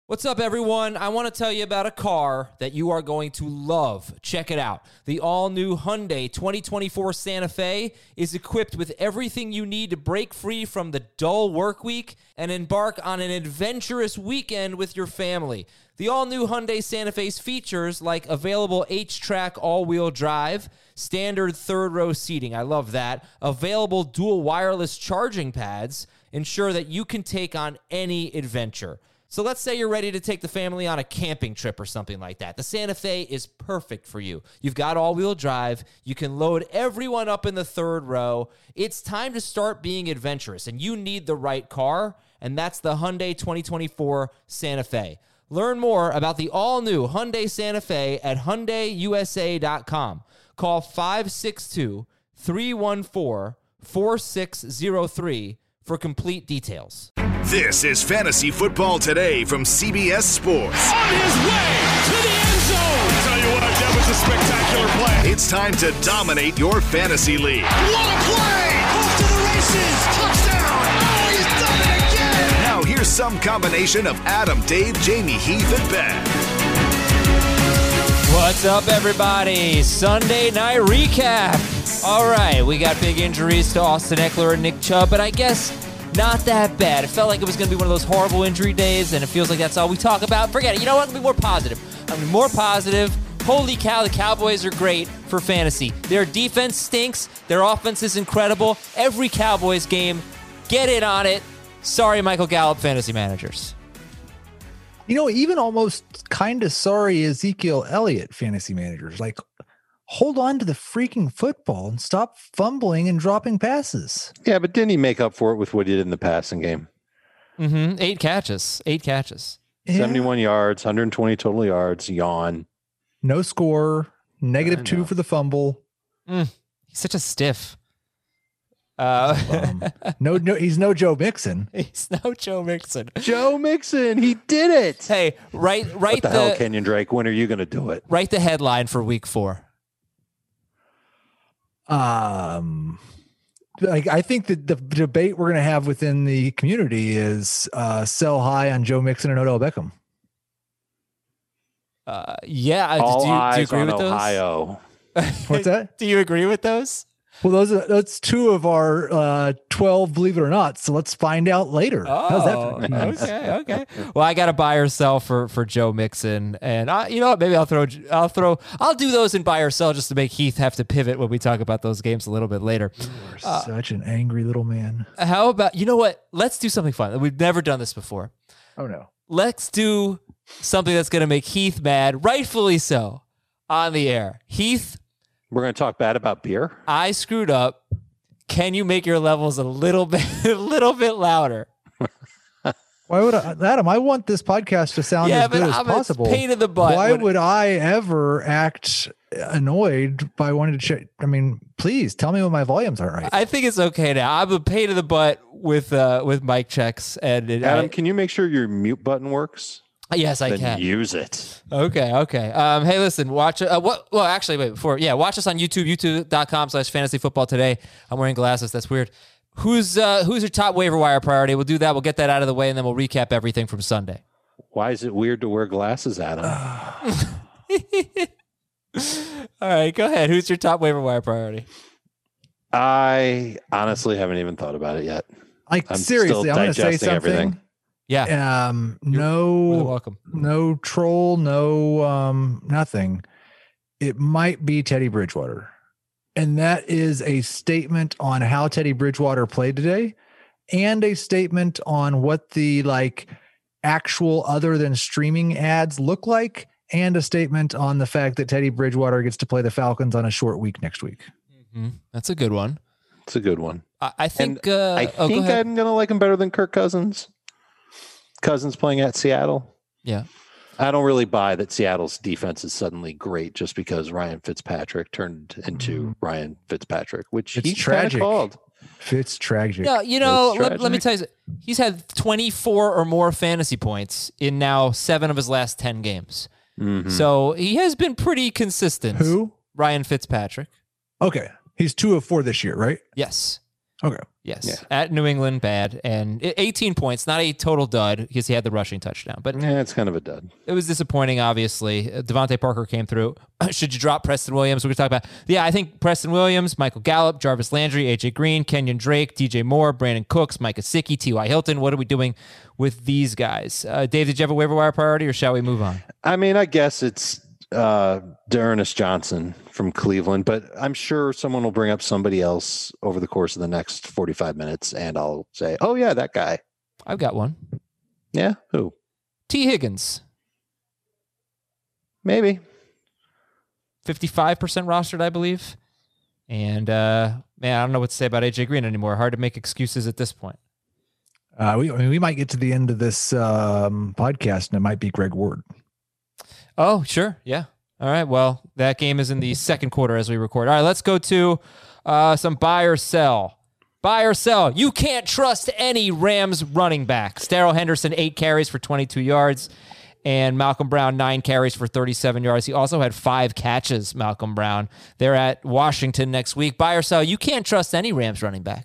What's up, everyone? I want to tell you about a car that you are going to love. Check it out. The all-new Hyundai 2024 Santa Fe is equipped with everything you need to break free from the dull work week and embark on an adventurous weekend with your family. The all-new Hyundai Santa Fe's features like available H-Track all-wheel drive, standard third-row seating, I love that, available dual wireless charging pads, ensure that you can take on any adventure. So let's say you're ready to take the family on a camping trip or something like that. The Santa Fe is perfect for you. You've got all-wheel drive. You can load everyone up in the third row. It's time to start being adventurous, and you need the right car, and that's the Hyundai 2024 Santa Fe. Learn more about the all-new Hyundai Santa Fe at HyundaiUSA.com. Call 562-314-4603 for complete details. This is Fantasy Football Today from CBS Sports. On his way to the end zone. I'll tell you what, that was a spectacular play. It's time to dominate your fantasy league. What a play! Off to the races. Touchdown. Oh, he's done it again. Now here's some combination of Adam, Dave, Jamie, Heath, and Ben. What's up, everybody? Sunday night recap. All right, we got big injuries to Austin Eckler and Nick Chubb, but I guess not that bad. It felt like it was going to be one of those horrible injury days, and it feels like that's all we talk about. Forget it. You know what? I'm going to be more positive. Holy cow, the Cowboys are great for fantasy. Their defense stinks. Their offense is incredible. Every Cowboys game, get in on it. Sorry, Michael Gallup fantasy managers. You know, even almost kind of sorry Ezekiel Elliott fantasy managers. Like, hold on to the freaking football and stop fumbling and dropping passes. Yeah, but didn't he make up for it with what he did in the passing game? 8 catches. Yeah. 71 yards, 120 total yards, yawn. No score, -2 for the fumble. He's such a stiff. No, he's no Joe Mixon. He's no Joe Mixon. Joe Mixon, he did it. Hey, write what the hell, Kenyon Drake? When are you going to do it? Write the headline for week 4. I think that the debate we're going to have within the community is sell high on Joe Mixon and Odell Beckham. Yeah. All do you eyes agree on with Ohio. What's that? Do you agree with those? Well, that's 2 of our 12, believe it or not. So let's find out later. How's that? Okay. Well, I got a buy or sell for Joe Mixon, and you know what? Maybe I'll do those in buy or sell just to make Heath have to pivot when we talk about those games a little bit later. You're such an angry little man. How about, you know what? Let's do something fun. We've never done this before. Oh no. Let's do something that's going to make Heath mad, rightfully so, on the air. Heath, we're going to talk bad about beer? I screwed up. Can you make your levels a little bit louder? Why would Adam? I want this podcast to sound as good as possible. Pain in the butt. Why would I ever act annoyed by wanting to check? I mean, please tell me when my volumes aren't right. I think it's okay now. I'm a pain in the butt with mic checks. And Adam, can you make sure your mute button works? Yes, I can. Use it. Okay. Hey, listen, watch it. Watch us on YouTube, youtube.com/fantasyfootball today. I'm wearing glasses. That's weird. Who's your top waiver wire priority? We'll do that. We'll get that out of the way, and then we'll recap everything from Sunday. Why is it weird to wear glasses, Adam? All right, go ahead. Who's your top waiver wire priority? I honestly haven't even thought about it yet. Like, seriously, I'm going to say something. Everything. Yeah. No, welcome. No troll, no nothing. It might be Teddy Bridgewater. And that is a statement on how Teddy Bridgewater played today and a statement on what the actual other than streaming ads look like, and a statement on the fact that Teddy Bridgewater gets to play the Falcons on a short week next week. Mm-hmm. That's a good one. It's a good one. I think I'm going to like him better than Kirk Cousins. Cousins playing at Seattle. Yeah. I don't really buy that Seattle's defense is suddenly great just because Ryan Fitzpatrick turned into Ryan Fitzpatrick, which it's he tragic. Called. It's tragic. No, let me tell you, he's had 24 or more fantasy points in now 7 of his last 10 games. Mm-hmm. So he has been pretty consistent. Who? Ryan Fitzpatrick. Okay. He's 2 of 4 this year, right? Yes. Okay. Yes. Yeah. At New England, bad. And 18 points, not a total dud because he had the rushing touchdown. But Yeah, it's kind of a dud. it was disappointing, obviously. Devontae Parker came through. Should you drop Preston Williams? We're going to talk about. Yeah, I think Preston Williams, Michael Gallup, Jarvis Landry, AJ Green, Kenyon Drake, DJ Moore, Brandon Cooks, Mike Gesicki, T.Y. Hilton. What are we doing with these guys? Dave, did you have a waiver wire priority or shall we move on? I mean, I guess it's D'Ernest Johnson from Cleveland, but I'm sure someone will bring up somebody else over the course of the next 45 minutes, and I'll say, oh, yeah, that guy. I've got one. Yeah? Who? T. Higgins. Maybe. 55% rostered, I believe. And, man, I don't know what to say about AJ Green anymore. Hard to make excuses at this point. We might get to the end of this podcast, and it might be Greg Ward. Oh, sure. Yeah. All right. Well, that game is in the second quarter as we record. All right, let's go to some buy or sell. Buy or sell. You can't trust any Rams running backs. Darrell Henderson, 8 carries for 22 yards, and Malcolm Brown, 9 carries for 37 yards. He also had 5 catches, Malcolm Brown. They're at Washington next week. Buy or sell. You can't trust any Rams running back.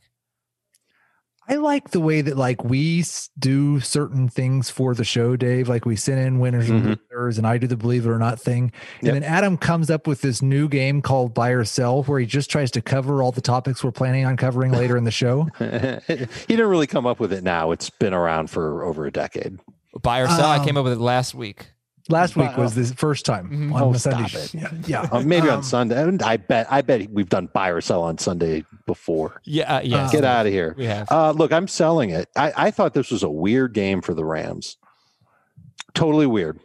I like the way that we do certain things for the show, Dave. Like we send in winners and losers, and I do the believe it or not thing. And then Adam comes up with this new game called Buy or Sell, where he just tries to cover all the topics we're planning on covering later in the show. He didn't really come up with it now. It's been around for over a decade. Buy or sell. I came up with it last week. Last week was the first time on the Sunday show. Yeah. Maybe on Sunday. I bet we've done buy or sell on Sunday before. Yeah. Yes. Get out of here. We have. Look, I'm selling it. I thought this was a weird game for the Rams. Totally weird.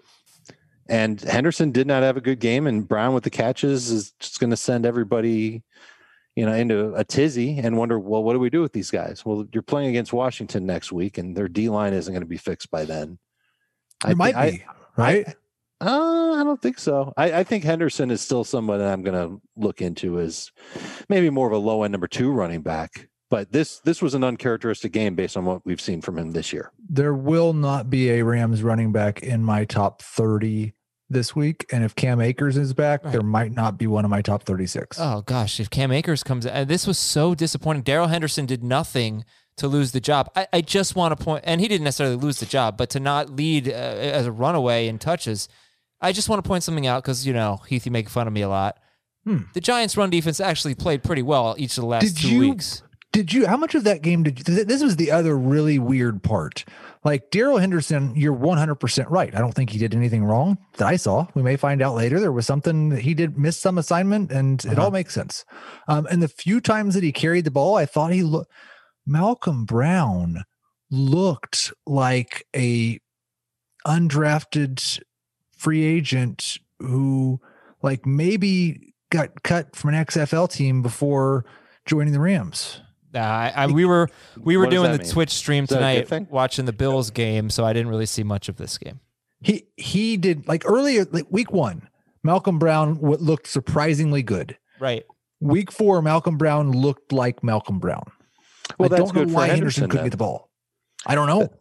And Henderson did not have a good game, and Brown with the catches is just going to send everybody, into a tizzy and wonder, well, what do we do with these guys? Well, you're playing against Washington next week, and their D-line isn't going to be fixed by then. It might be. Right? I don't think so. I think Henderson is still someone that I'm going to look into as maybe more of a low end number 2 running back. But this was an uncharacteristic game based on what we've seen from him this year. There will not be a Rams running back in my top 30 this week. And if Cam Akers is back, there might not be one of my top 36. Oh, gosh. If Cam Akers comes in, this was so disappointing. Darrell Henderson did nothing to lose the job. I just want to point, and he didn't necessarily lose the job, but to not lead as a runaway in touches, I just want to point something out because, Heath, you make fun of me a lot. The Giants' run defense actually played pretty well each of the last 2 weeks. How much of that game this was the other really weird part. Like Darrell Henderson, you're 100% right. I don't think he did anything wrong that I saw. We may find out later. There was something that he did miss some assignment, and it all makes sense. And the few times that he carried the ball, I thought Malcolm Brown looked like a undrafted free agent who maybe got cut from an XFL team before joining the Rams. We were doing the mean? Twitch stream tonight watching the Bills game, so I didn't really see much of this game. He did earlier, week 1, Malcolm Brown looked surprisingly good. Right. Week 4, Malcolm Brown looked like Malcolm Brown. Well, I that's don't know good why for Henderson couldn't get the ball. I don't know.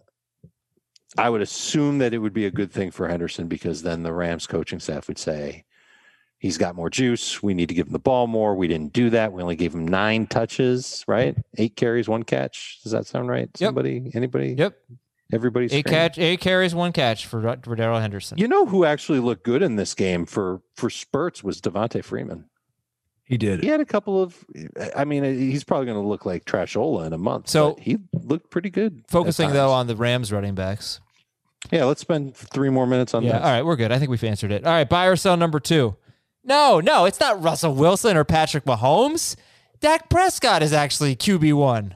I would assume that it would be a good thing for Henderson because then the Rams coaching staff would say, he's got more juice. We need to give him the ball more. We didn't do that. We only gave him 9 touches, right? 8 carries, 1 catch. Does that sound right? Yep. Somebody, anybody? Yep. Everybody's 8 carries, 1 catch for Darrell Henderson. You know who actually looked good in this game for spurts was Devontae Freeman. He did. He had a couple of, he's probably going to look like Trashola in a month. So but he looked pretty good. Focusing though on the Rams running backs. Yeah, let's spend 3 more minutes on this. All right, we're good. I think we've answered it. All right, buy or sell number 2. No, it's not Russell Wilson or Patrick Mahomes. Dak Prescott is actually QB1.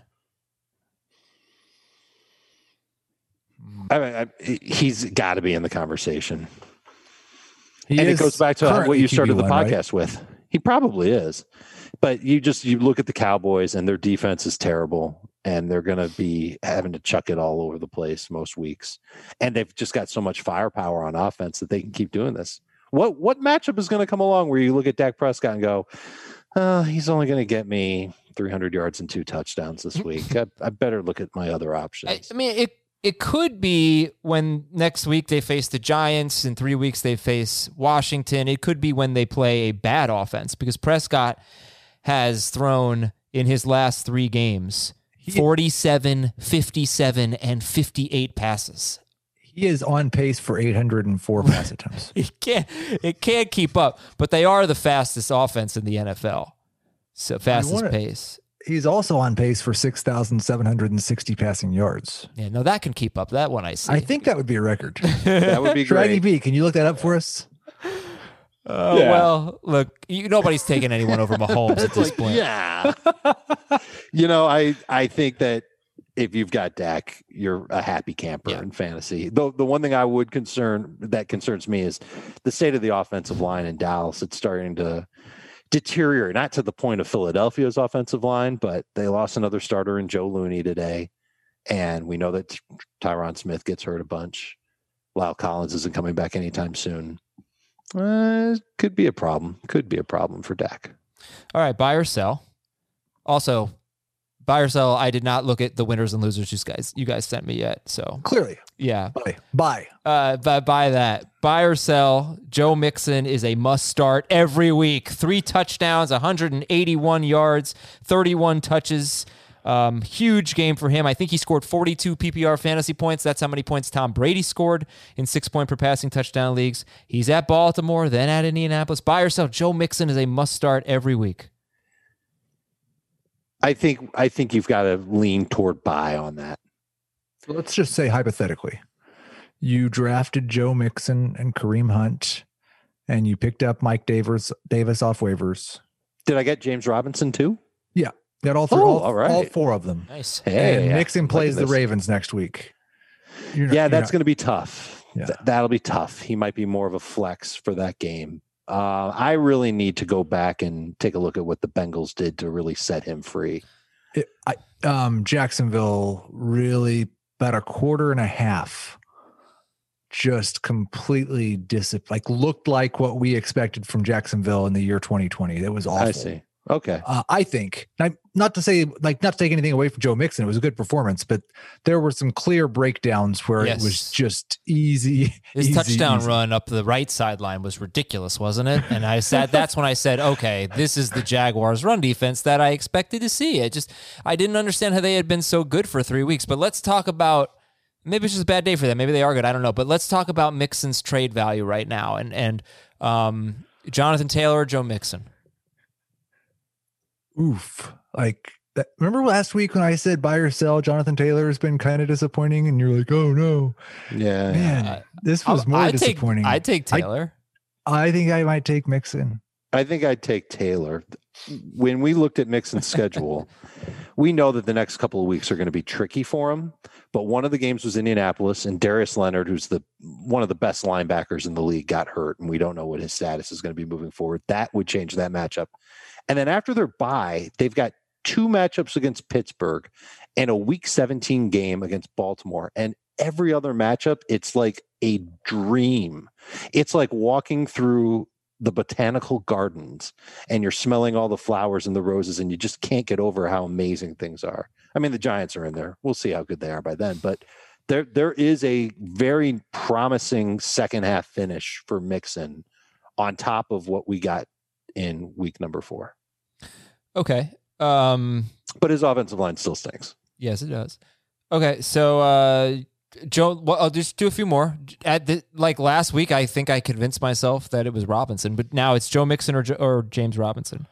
He's got to be in the conversation. It goes back to what you started the QB1, podcast with. He probably is. But you look at the Cowboys and their defense is terrible and they're going to be having to chuck it all over the place most weeks. And they've just got so much firepower on offense that they can keep doing this. What matchup is going to come along where you look at Dak Prescott and go, he's only going to get me 300 yards and 2 touchdowns this week. I better look at my other options. I mean, it could be when next week they face the Giants, in 3 weeks they face Washington. It could be when they play a bad offense because Prescott has thrown in his last 3 games. 47, 57, and 58 passes. He is on pace for 804 pass attempts. It can't keep up, but they are the fastest offense in the NFL. So fastest pace. He's also on pace for 6,760 passing yards. Yeah, no, that can keep up. That one I see. I think that would be a record. That would be great. Shaggy B, can you look that up for us? Well, look, nobody's taking anyone over Mahomes at this point. Yeah. I think that if you've got Dak, you're a happy camper in fantasy. The one thing I would concerns me is the state of the offensive line in Dallas. It's starting to deteriorate, not to the point of Philadelphia's offensive line, but they lost another starter in Joe Looney today. And we know that Tyron Smith gets hurt a bunch. Lyle Collins isn't coming back anytime soon. Could be a problem. Could be a problem for Dak. All right, buy or sell. Also, buy or sell. I did not look at the winners and losers you guys sent me yet. So clearly, yeah, buy. Buy that. Buy or sell. Joe Mixon is a must start every week. 3 touchdowns, 181 yards, 31 touches. Huge game for him. I think he scored 42 PPR fantasy points. That's how many points Tom Brady scored in 6-point per passing touchdown leagues. He's at Baltimore, then at Indianapolis. Buy or sell. Joe Mixon is a must start every week. I think you've got to lean toward buy on that. So let's just say hypothetically, you drafted Joe Mixon and Kareem Hunt, and you picked up Mike Davis off waivers. Did I get James Robinson too? Yeah. Got all 3, all 4 of them. Nice. Hey, and Mixon plays the Ravens next week. That's going to be tough. Yeah. That'll be tough. He might be more of a flex for that game. I really need to go back and take a look at what the Bengals did to really set him free. Jacksonville really about a quarter and a half just completely looked like what we expected from Jacksonville in the year 2020. That was awful. I see. Okay. I think not to take anything away from Joe Mixon. It was a good performance, but there were some clear breakdowns where it was just easy. His touchdown run up the right sideline was ridiculous, wasn't it? And that's when I said, okay, this is the Jaguars run defense that I expected to see. I didn't understand how they had been so good for 3 weeks, but let's talk about, maybe it's just a bad day for them. Maybe they are good. I don't know, but let's talk about Mixon's trade value right now. And Jonathan Taylor or Joe Mixon? Oof. Like that. Remember last week when I said buy or sell, Jonathan Taylor has been kind of disappointing, and you're like, oh no. Yeah. Man, this was more disappointing. I'd take Taylor. I think I might take Mixon. I think I'd take Taylor. When we looked at Mixon's schedule, we know that the next couple of weeks are going to be tricky for him. But one of the games was Indianapolis, and Darius Leonard, who's one of the best linebackers in the league, got hurt, and we don't know what his status is going to be moving forward. That would change that matchup. And then after their bye, they've got 2 matchups against Pittsburgh and a Week 17 game against Baltimore. And every other matchup, it's like a dream. It's like walking through the botanical gardens and you're smelling all the flowers and the roses, and you just can't get over how amazing things are. I mean, the Giants are in there. We'll see how good they are by then. But there is a very promising second half finish for Mixon on top of what we got in week number 4. Okay. But his offensive line still stinks. Yes, it does. Okay. So, Joe, I'll just do a few more. Like last week, I think I convinced myself that it was Robinson, but now it's Joe Mixon or James Robinson.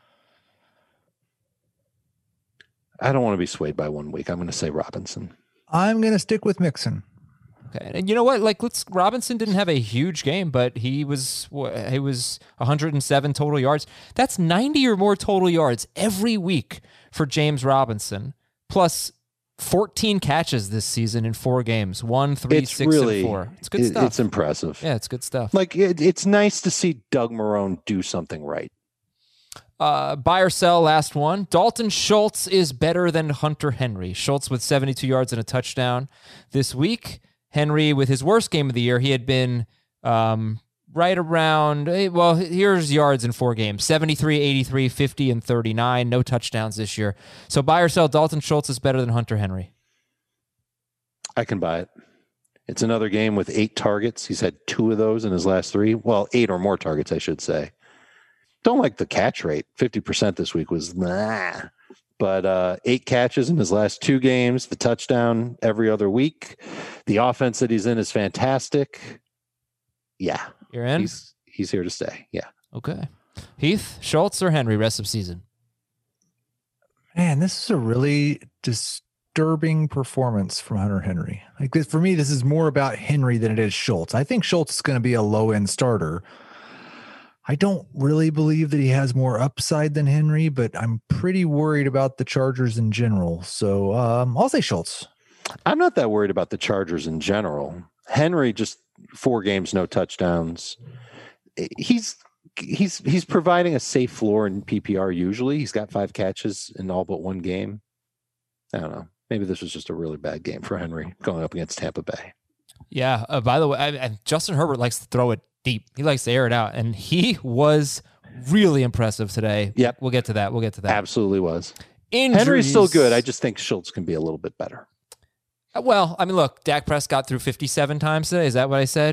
I don't want to be swayed by 1 week. I'm going to say Robinson. I'm going to stick with Mixon. Okay, and you know what? Robinson didn't have a huge game, but he was 107 total yards. That's 90 or more total yards every week for James Robinson, plus 14 catches this season in 4 games. 1, 3, 6, and 4. It's good stuff. It's impressive. Yeah, it's good stuff. It's nice to see Doug Marrone do something right. Buy or sell, last one. Dalton Schultz is better than Hunter Henry. Schultz with 72 yards and a touchdown this week. Henry, with his worst game of the year, he had been right around, well, here's yards in 4 games, 73, 83, 50, and 39. No touchdowns this year. So buy or sell, Dalton Schultz is better than Hunter Henry. I can buy it. It's another game with 8 targets. He's had 2 of those in his last 3. Well, 8 or more targets, I should say. Don't like the catch rate. 50% this week was but 8 catches in his last 2 games, the touchdown every other week. The offense that he's in is fantastic. Yeah. You're in? He's here to stay. Yeah. Okay. Heath, Schultz, or Henry rest of season? Man, this is a really disturbing performance from Hunter Henry. Like this, for me, this is more about Henry than it is Schultz. I think Schultz is going to be a low-end starter. I don't really believe that he has more upside than Henry, but I'm pretty worried about the Chargers in general. So I'll say Schultz. I'm not that worried about the Chargers in general. Henry, just 4 games, no touchdowns. He's providing a safe floor in PPR usually. He's got 5 catches in all but 1 game. I don't know. Maybe this was just a really bad game for Henry going up against Tampa Bay. Yeah. By the way, Justin Herbert likes to throw it deep. He likes to air it out, and he was really impressive today. Yep. We'll get to that. Absolutely was. Injuries. Henry's still good. I just think Schultz can be a little bit better. Well, I mean, look, Dak Prescott threw 57 times today. Is that what I said?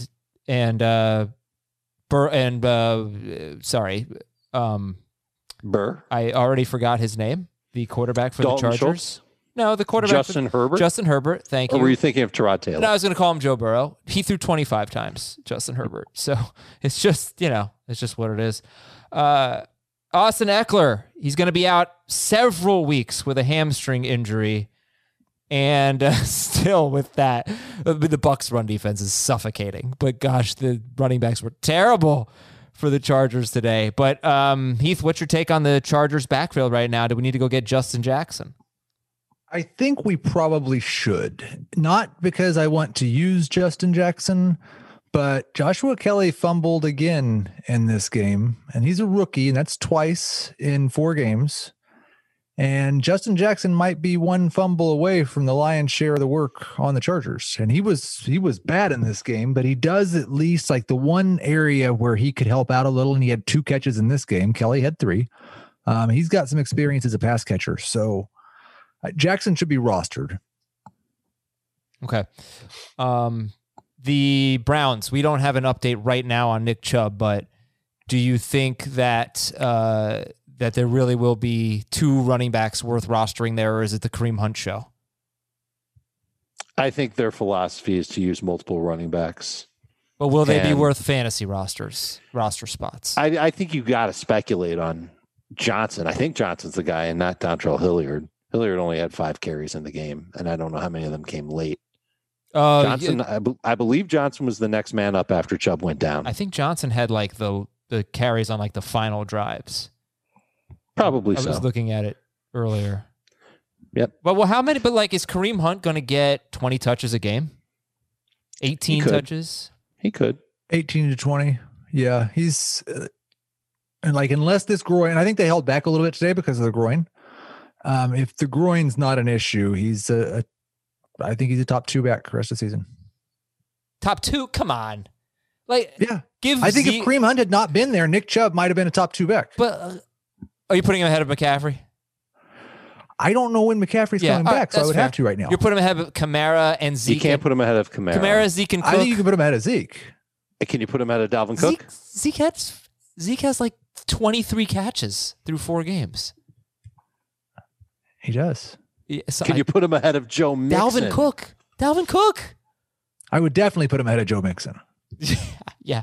Burr. I already forgot his name. The quarterback for Dalton the Chargers. Schultz? No, the quarterback. Herbert. Justin Herbert. Thank you. Or were you thinking of Tyrod Taylor? No, I was going to call him Joe Burrow. He threw 25 times, Justin Herbert. So it's just, it's just what it is. Austin Eckler, he's going to be out several weeks with a hamstring injury. And still with that, the Bucs run defense is suffocating. But gosh, the running backs were terrible for the Chargers today. But Heath, what's your take on the Chargers backfield right now? Do we need to go get Justin Jackson? I think we probably should. Not because I want to use Justin Jackson, but Joshua Kelly fumbled again in this game, and he's a rookie, and that's twice in 4 games. And Justin Jackson might be 1 fumble away from the lion's share of the work on the Chargers. And he was bad in this game, but he does at least like the one area where he could help out a little, and he had 2 catches in this game. Kelly had 3. He's got some experience as a pass catcher, so Jackson should be rostered. Okay. The Browns, we don't have an update right now on Nick Chubb, but do you think that that there really will be 2 running backs worth rostering there, or is it the Kareem Hunt show? I think their philosophy is to use multiple running backs. But will they be worth fantasy roster spots? I think you got to speculate on Johnson. I think Johnson's the guy and not Dontrell Hilliard. Hilliard only had 5 carries in the game, and I don't know how many of them came late. Johnson, I believe Johnson was the next man up after Chubb went down. I think Johnson had like the carries on like the final drives. Probably so. I was looking at it earlier. Yep. But how many? But like, is Kareem Hunt going to get 20 touches a game? 18 touches? He could. 18 to 20. Yeah, he's and like unless this groin, I think they held back a little bit today because of the groin. If the groin's not an issue, he's I think he's a top 2 back the rest of the season. Top 2? Come on. Like, yeah. I think if Kareem Hunt had not been there, Nick Chubb might have been a top 2 back. But are you putting him ahead of McCaffrey? I don't know when McCaffrey's coming back, so I would have to right now. You're putting him ahead of Kamara and Zeke. You can't put him ahead of Kamara. Kamara, Zeke, and Cook. I think you can put him ahead of Zeke. Can you put him ahead of Dalvin Cook? Zeke has like 23 catches through 4 games. He does. Yeah, so can you put him ahead of Joe Mixon? Dalvin Cook. I would definitely put him ahead of Joe Mixon. Yeah.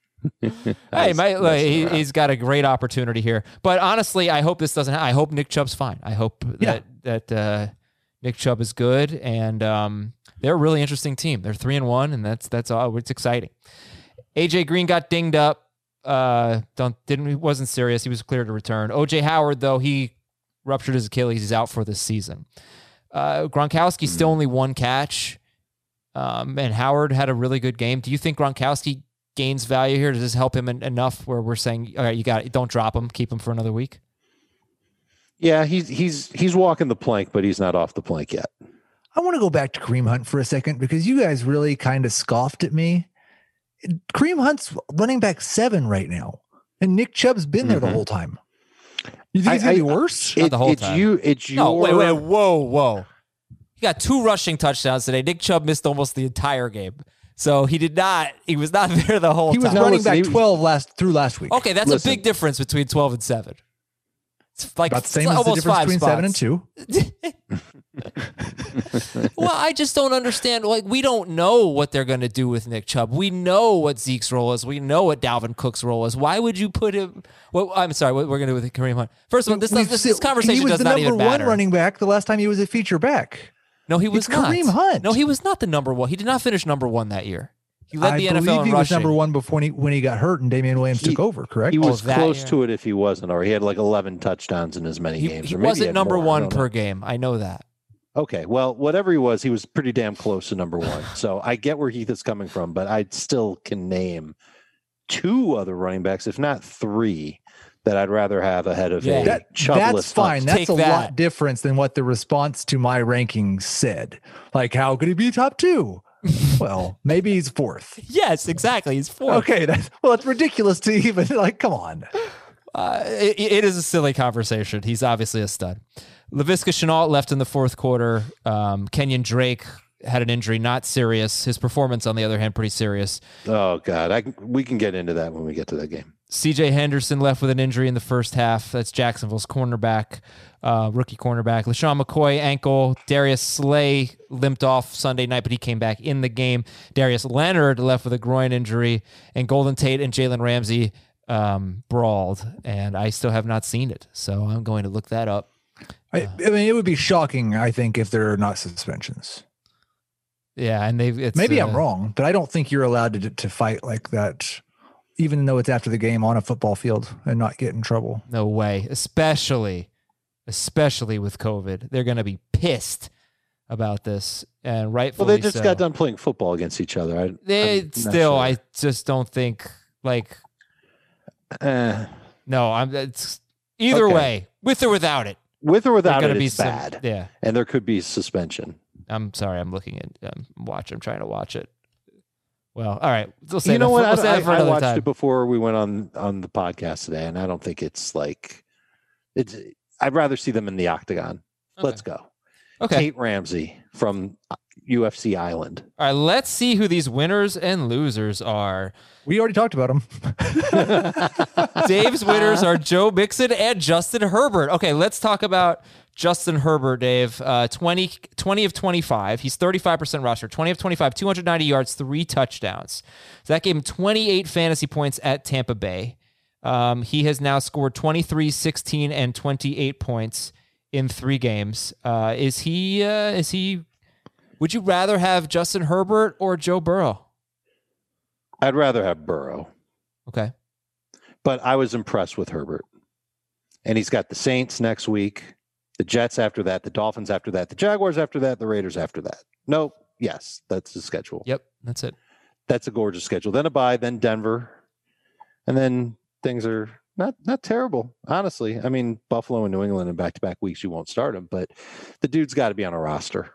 He's got a great opportunity here. But honestly, I hope this doesn't happen. I hope Nick Chubb's fine. I hope that Nick Chubb is good. And they're a really interesting team. They're 3-1, and that's all. It's exciting. AJ Green got dinged up. Wasn't serious. He was clear to return. OJ Howard, though, he ruptured his Achilles. He's out for this season. Gronkowski still only 1 catch. And Howard had a really good game. Do you think Gronkowski gains value here? Does this help him enough where we're saying, all right, don't drop him, keep him for another week? Yeah, he's walking the plank, but he's not off the plank yet. I want to go back to Kareem Hunt for a second because you guys really kind of scoffed at me. Kareem Hunt's running back 7 right now, and Nick Chubb's been there the whole time. You think it's going to be worse? Not the whole time. Wait, whoa. He got 2 rushing touchdowns today. Nick Chubb missed almost the entire game. So he was not there the whole time. He was running back 12 through last week. Okay, that's a big difference between 12 and 7. It's like About the same as the almost difference 5 between spots. 7 and 2. Well, I just don't understand. Like, we don't know what they're going to do with Nick Chubb. We know what Zeke's role is. We know what Dalvin Cook's role is. Why would you put him? Well, I'm sorry. What we're going to do with Kareem Hunt? First of all, this conversation does not even matter. He was the number one running back the last time he was a feature back. No, he was not. Kareem Hunt. No, he was not the number one. He did not finish number one that year. He led the NFL in rushing. I believe he was number one before when he got hurt and Damian Williams took over, correct? He was close to it if he wasn't, or he had like 11 touchdowns in as many games. He or maybe wasn't number one per know. game. I know that. Okay, well, whatever he was pretty damn close to number one. So I get where Heath is coming from, but I still can name 2 other running backs, if not 3, that I'd rather have ahead of That's fine. Hunt. That's a lot different than what the response to my rankings said. Like, how could he be top 2? Well, maybe he's 4th. Yes, exactly. He's 4th. Okay, it's ridiculous to even come on. It is a silly conversation. He's obviously a stud. Laviska Shenault left in the 4th quarter. Kenyon Drake had an injury, not serious. His performance, on the other hand, pretty serious. Oh God, we can get into that when we get to that game. CJ Henderson left with an injury in the first half. That's Jacksonville's cornerback, rookie cornerback. LaShawn McCoy, ankle. Darius Slay limped off Sunday night, but he came back in the game. Darius Leonard left with a groin injury, and Golden Tate and Jalen Ramsey brawled, and I still have not seen it, so I'm going to look that up. I mean, it would be shocking, I think, if there are not suspensions. Yeah, and maybe I'm wrong, but I don't think you're allowed to fight like that, even though it's after the game on a football field, and not get in trouble. No way, especially with COVID. They're going to be pissed about this, and rightfully so. Well, they just got done playing football against each other. I just don't think like. No, it's either way, with or without it. With or without it, it's bad. Yeah, and there could be suspension. I'm sorry. I'm looking at I'm trying to watch it. Well, all right. We'll say you know what? I watched time. it before we went on the podcast today, and I don't think it's like it's. I'd rather see them in the octagon. Okay. Let's go. Okay. Tate Ramsey from UFC Island. All right. Let's see who these winners and losers are. We already talked about them. Dave's winners are Joe Mixon and Justin Herbert. Okay, let's talk about Justin Herbert, Dave. 20 of 25. He's 35% roster. 20 of 25, 290 yards, 3 touchdowns. So that gave him 28 fantasy points at Tampa Bay. He has now scored 23, 16, and 28 points in 3 games. Is he? Would you rather have Justin Herbert or Joe Burrow? I'd rather have Burrow. Okay. But I was impressed with Herbert. And he's got the Saints next week, the Jets after that, the Dolphins after that, the Jaguars after that, the Raiders after that. No, yes, that's the schedule. Yep, that's it. That's a gorgeous schedule. Then a bye, then Denver. And then things are not terrible, honestly. I mean, Buffalo and New England in back-to-back weeks, you won't start him, but the dude's got to be on a roster.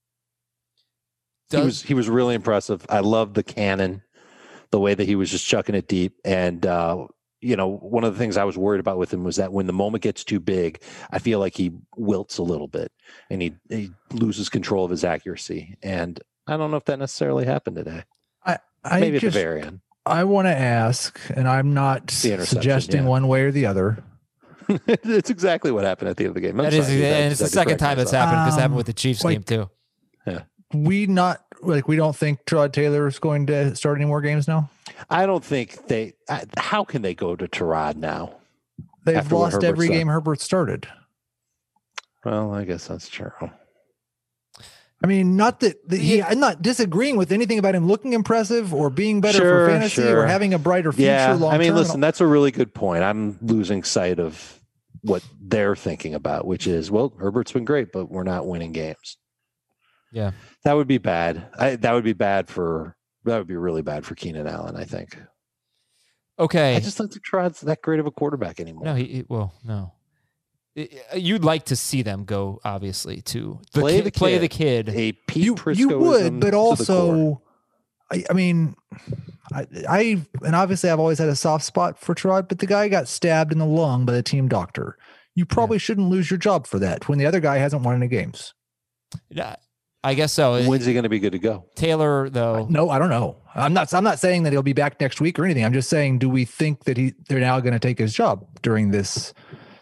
He was really impressive. I love the cannon, the way that he was just chucking it deep. And, one of the things I was worried about with him was that when the moment gets too big, I feel like he wilts a little bit and he loses control of his accuracy. And I don't know if that necessarily happened today. Maybe at the very end. I want to ask, and I'm not suggesting one way or the other. It's exactly what happened at the end of the game. And it's the second time that's happened because it happened with the Chiefs game too. Yeah. We don't think Tyrod Taylor is going to start any more games now? I don't think how can they go to Tyrod now? They've lost every game Herbert started. Well, I guess that's true. I mean, not that I'm not disagreeing with anything about him looking impressive or being better for fantasy or having a brighter future long term. I mean, listen, that's a really good point. I'm losing sight of what they're thinking about, which is, well, Herbert's been great, but we're not winning games. Yeah. That would be bad. That would be really bad for Keenan Allen, I think. Okay. I just don't think Trod's that great of a quarterback anymore. No, no. You'd like to see them go, obviously, to play the kid. A Pete Prisco. You would, but also, I mean, and obviously I've always had a soft spot for Tyrod, but the guy got stabbed in the lung by the team doctor. You probably shouldn't lose your job for that when the other guy hasn't won any games. Yeah, I guess so. When's he going to be good to go? Taylor, though. No, I don't know. I'm not saying that he'll be back next week or anything. I'm just saying, do we think that they're now going to take his job during this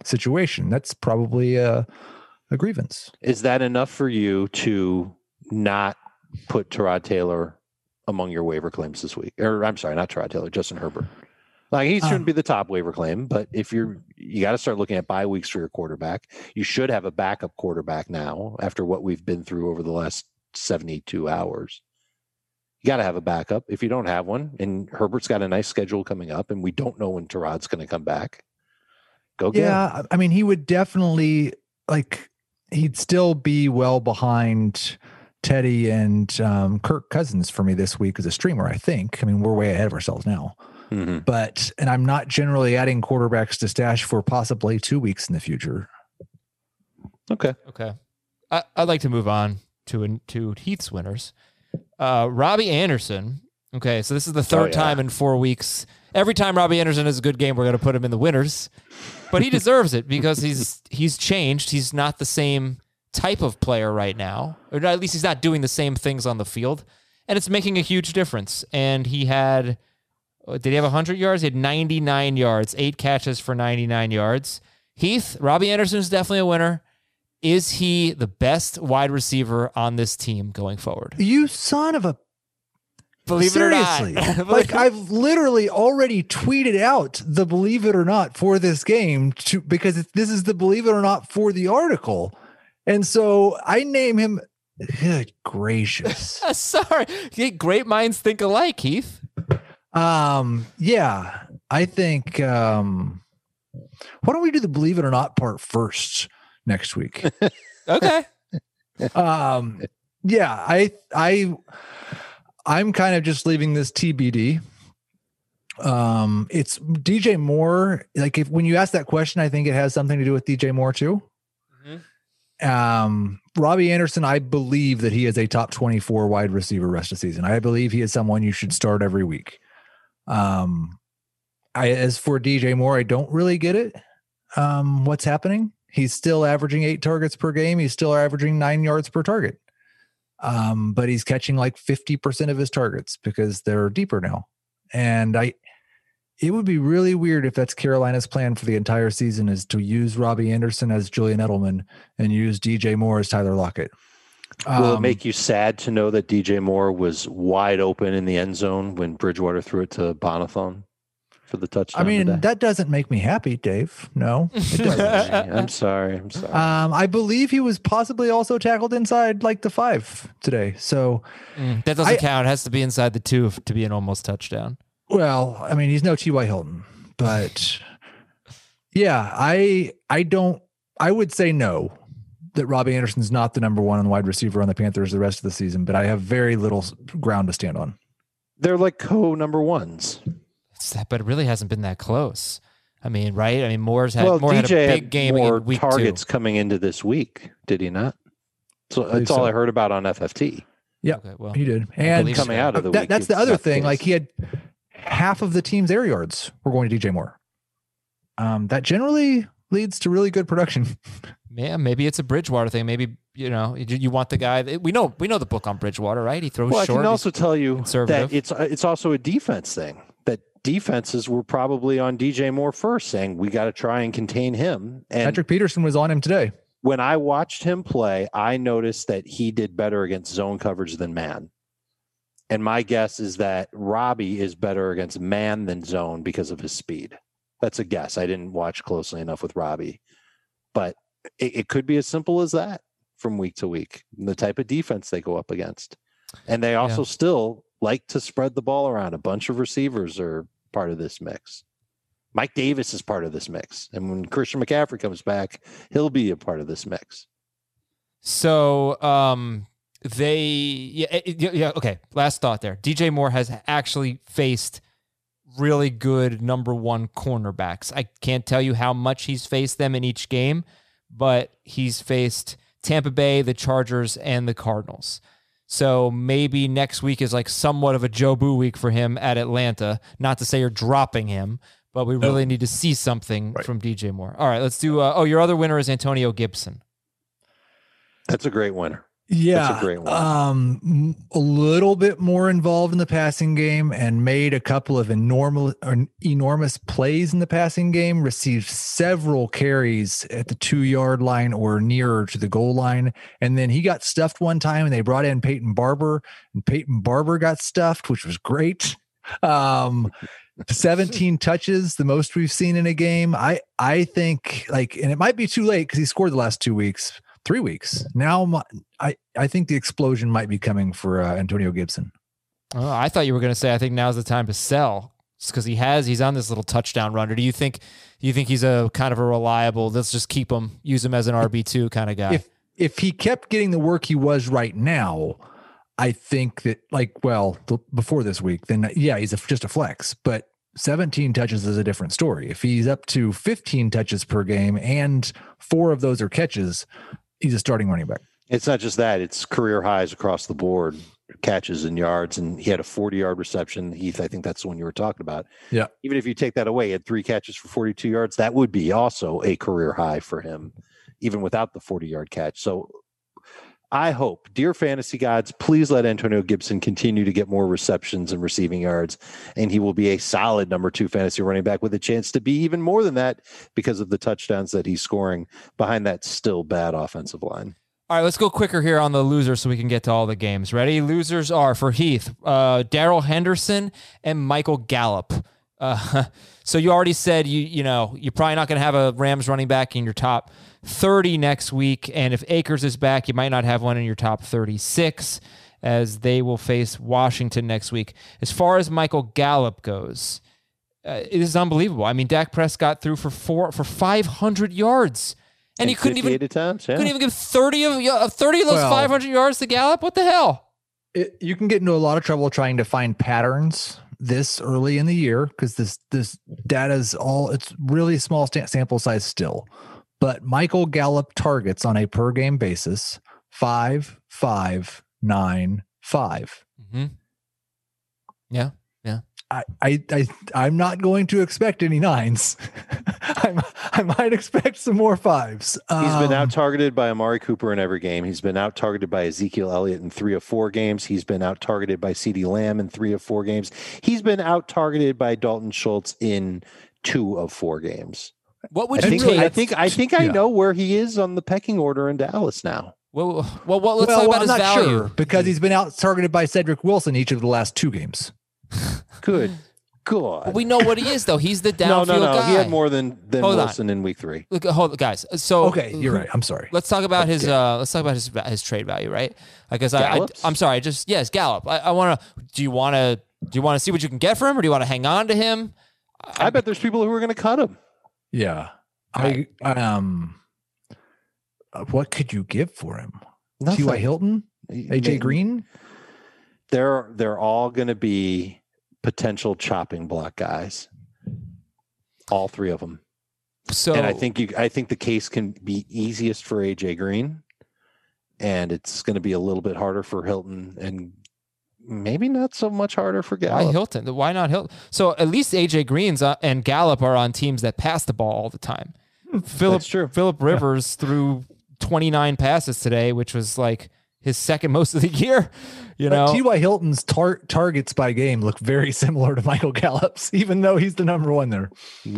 situation. That's probably a grievance. Is that enough for you to not put Tyrod Taylor among your waiver claims this week? Or I'm sorry, not Tyrod Taylor, Justin Herbert. Like, he shouldn't be the top waiver claim, but if you got to start looking at bye weeks for your quarterback. You should have a backup quarterback now after what we've been through over the last 72 hours. You got to have a backup. If you don't have one, and Herbert's got a nice schedule coming up, and we don't know when Tyrod's going to come back, go get him. I mean, he would definitely, like, he'd still be well behind Teddy and Kirk Cousins for me this week as a streamer, I think. I mean, we're way ahead of ourselves now. Mm-hmm. But, and I'm not generally adding quarterbacks to stash for possibly 2 weeks in the future. Okay. I'd like to move on to Heath's winners. Robbie Anderson. Okay, so this is the third time in 4 weeks. Every time Robbie Anderson has a good game, we're going to put him in the winners. But he deserves it because he's changed. He's not the same type of player right now, or at least he's not doing the same things on the field, and it's making a huge difference. And he had, did he have 100 yards? He had 99 yards, 8 catches for 99 yards. Heath, Robbie Anderson is definitely a winner. Is he the best wide receiver on this team going forward? You son of a... Believe Seriously. it or not. Like, I've literally already tweeted out the believe it or not for this game because this is the believe it or not for the article. And so I name him. Good gracious. Sorry. Great minds think alike, Heath. Yeah, I think, why don't we do the believe it or not part first next week? Okay. Yeah, I'm kind of just leaving this TBD. It's DJ Moore. Like, when you ask that question, I think it has something to do with DJ Moore too. Mm-hmm. Robbie Anderson, I believe that he is a top 24 wide receiver rest of the season. I believe he is someone you should start every week. As for DJ Moore, I don't really get it. What's happening? He's still averaging 8 targets per game. He's still averaging 9 yards per target. But he's catching like 50% of his targets because they're deeper now. And it would be really weird if that's Carolina's plan for the entire season, is to use Robbie Anderson as Julian Edelman and use DJ Moore as Tyler Lockett. Will it make you sad to know that DJ Moore was wide open in the end zone when Bridgewater threw it to Bonathon for the touchdown? I mean, today? that doesn't make me happy, Dave. No, it doesn't. I'm sorry. I believe he was possibly also tackled inside like the 5 today. So that doesn't count. It has to be inside the 2 to be an almost touchdown. Well, I mean, he's no T.Y. Hilton, but yeah, I would say no, that Robbie Anderson's not the number 1 wide receiver on the Panthers the rest of the season, but I have very little ground to stand on. They're like number 1s. But it really hasn't been that close. I mean, right? I mean, Moore had a big game in week 2. Targets coming into this week, did he not? So that's all I heard about on FFT. Yeah, okay, well, he did. And coming out of the week, that's the other thing. Like, he had half of the team's air yards were going to DJ Moore. That generally leads to really good production. Yeah, maybe it's a Bridgewater thing. Maybe, you want the guy that we know the book on Bridgewater, right? He throws short. I can also tell you that it's also a defense thing. That defenses were probably on DJ Moore first, saying we got to try and contain him. And Patrick Peterson was on him today. When I watched him play, I noticed that he did better against zone coverage than man. And my guess is that Robbie is better against man than zone because of his speed. That's a guess. I didn't watch closely enough with Robbie, but it could be as simple as that from week to week, the type of defense they go up against. And they also still like to spread the ball around. A bunch of receivers are part of this mix. Mike Davis is part of this mix. And when Christian McCaffrey comes back, he'll be a part of this mix. So, okay. Last thought there. DJ Moore has actually faced really good number 1 cornerbacks. I can't tell you how much he's faced them in each game, but he's faced Tampa Bay, the Chargers, and the Cardinals. So maybe next week is like somewhat of a Joe Boo week for him at Atlanta. Not to say you're dropping him, but we really need to see something from DJ Moore. All right, let's do. Your other winner is Antonio Gibson. That's a great winner. Yeah, That's a great one. A little bit more involved in the passing game and made a couple of enormous plays in the passing game, received several carries at the 2-yard line or nearer to the goal line. And then he got stuffed one time and they brought in Peyton Barber, and Peyton Barber got stuffed, which was great. 17 touches, the most we've seen in a game. I think, like, and it might be too late because he scored the last 3 weeks. Now I think the explosion might be coming for Antonio Gibson. Oh, I thought you were going to say, I think now's the time to sell because he's on this little touchdown run. Or do you think he's a kind of a reliable, let's just keep him, use him as an RB2 kind of guy? If he kept getting the work he was right now, I think that before this week, then yeah, he's just a flex, but 17 touches is a different story. If he's up to 15 touches per game and 4 of those are catches, he's a starting running back. It's not just that; it's career highs across the board, catches and yards, and he had a 40-yard reception. Heath, I think that's the one you were talking about. Yeah. Even if you take that away, he had 3 catches for 42 yards. That would be also a career high for him, even without the 40-yard catch. So I hope, dear fantasy gods, please let Antonio Gibson continue to get more receptions and receiving yards, and he will be a solid number 2 fantasy running back with a chance to be even more than that because of the touchdowns that he's scoring behind that still bad offensive line. All right, let's go quicker here on the losers so we can get to all the games. Ready? Losers are, for Heath, Darrell Henderson and Michael Gallup. So you already said you're probably not going to have a Rams running back in your top 30 next week, and if Akers is back, you might not have one in your top 36 as they will face Washington next week. As far as Michael Gallup goes, it is unbelievable. I mean, Dak Prescott threw for 500 yards. And he couldn't even attempts, yeah. couldn't even give 30 of those 500 yards to Gallup. What the hell? You can get into a lot of trouble trying to find patterns this early in the year because this data is it's really small sample size still. But Michael Gallup targets on a per game basis 5, 5, 9, 5. Mm-hmm. Yeah. I'm not going to expect any 9s. I might expect some more 5s. He's been out targeted by Amari Cooper in every game. He's been out targeted by Ezekiel Elliott in 3 of 4 games. He's been out targeted by CeeDee Lamb in 3 of 4 games. He's been out targeted by Dalton Schultz in 2 of 4 games. What would you take? I think I know where he is on the pecking order in Dallas now. Well, let's talk about his value. Sure, because he's been out targeted by Cedric Wilson each of the last 2 games. Good God. But we know what he is, though. He's the downfield guy. He had more than Wilson in week 3. Look, hold on, guys. So okay, you're right. I'm sorry. Let's talk about his trade value, right? Because I'm sorry. Yes, Gallup. I want to. Do you want to see what you can get for him, or do you want to hang on to him? I bet there's people who are going to cut him. Yeah. What could you give for him? T.Y. Hilton, AJ Green. They're all going to be potential chopping block guys. All 3 of them. So, and I think the case can be easiest for AJ Green, and it's going to be a little bit harder for Hilton, and maybe not so much harder for Gallup. Why Hilton? Why not Hilton? So at least AJ Green's and Gallup are on teams that pass the ball all the time. Phillip Rivers threw 29 passes today, which was like his second most of the year. T.Y. Hilton's targets by game look very similar to Michael Gallup's, even though he's the number 1 there.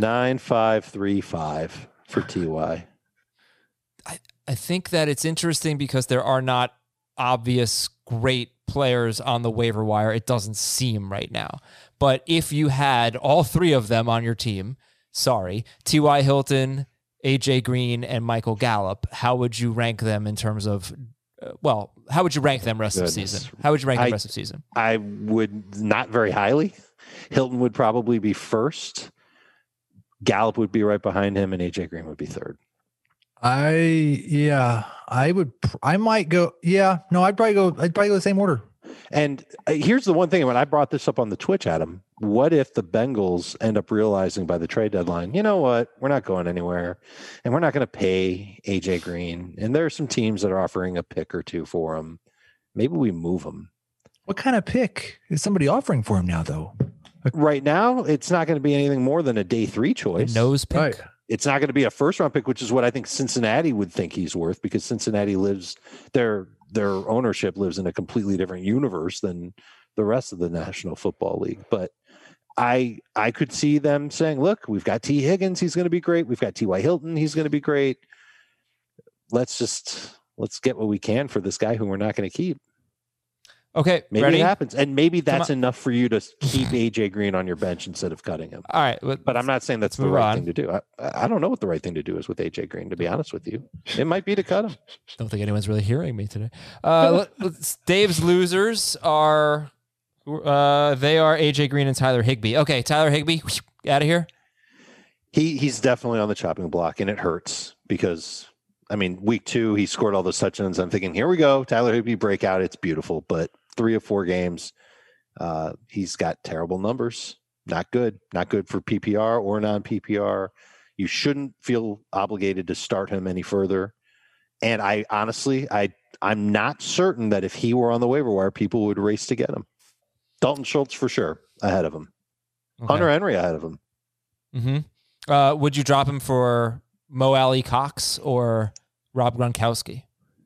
9.535 for T.Y. I think that it's interesting because there are not obvious great players on the waiver wire. It doesn't seem right now. But if you had all 3 of them on your team, T.Y. Hilton, AJ Green, and Michael Gallup, how would you rank them in terms of how would you rank them rest of the season? How would you rank them rest of the season? I would not very highly. Hilton would probably be first. Gallup would be right behind him, and AJ Green would be third. I'd probably go the same order. And here's the one thing, when I brought this up on the Twitch, Adam, what if the Bengals end up realizing by the trade deadline, you know what, we're not going anywhere and we're not going to pay AJ Green. And there are some teams that are offering a pick or 2 for him. Maybe we move him. What kind of pick is somebody offering for him now, though? Right now, it's not going to be anything more than a day 3 choice. A nose pick. Right. It's not going to be a first round pick, which is what I think Cincinnati would think he's worth, because Cincinnati lives, their their ownership lives in a completely different universe than the rest of the National Football League. But I could see them saying, look, we've got T. Higgins. He's going to be great. We've got T.Y. Hilton. He's going to be great. Let's get what we can for this guy who we're not going to keep. Okay, maybe ready? it happens. And maybe that's enough for you to keep AJ Green on your bench instead of cutting him. All right. But I'm not saying that's the right thing to do. I don't know what the right thing to do is with AJ Green, to be honest with you. It might be to cut him. Don't think anyone's really hearing me today. Dave's losers are AJ Green and Tyler Higbee. Okay, Tyler Higbee, out of here. He's definitely on the chopping block, and it hurts because, I mean, week 2, he scored all those touchdowns. I'm thinking, here we go, Tyler Higbee breakout. It's beautiful. But 3 or 4 games, he's got terrible numbers. Not good for PPR or non-PPR. You shouldn't feel obligated to start him any further. And I honestly, I'm not certain that if he were on the waiver wire, people would race to get him. Dalton Schultz for sure ahead of him. Okay. Hunter Henry ahead of him. Mm-hmm. Would you drop him for Mo Alley Cox or Rob Gronkowski?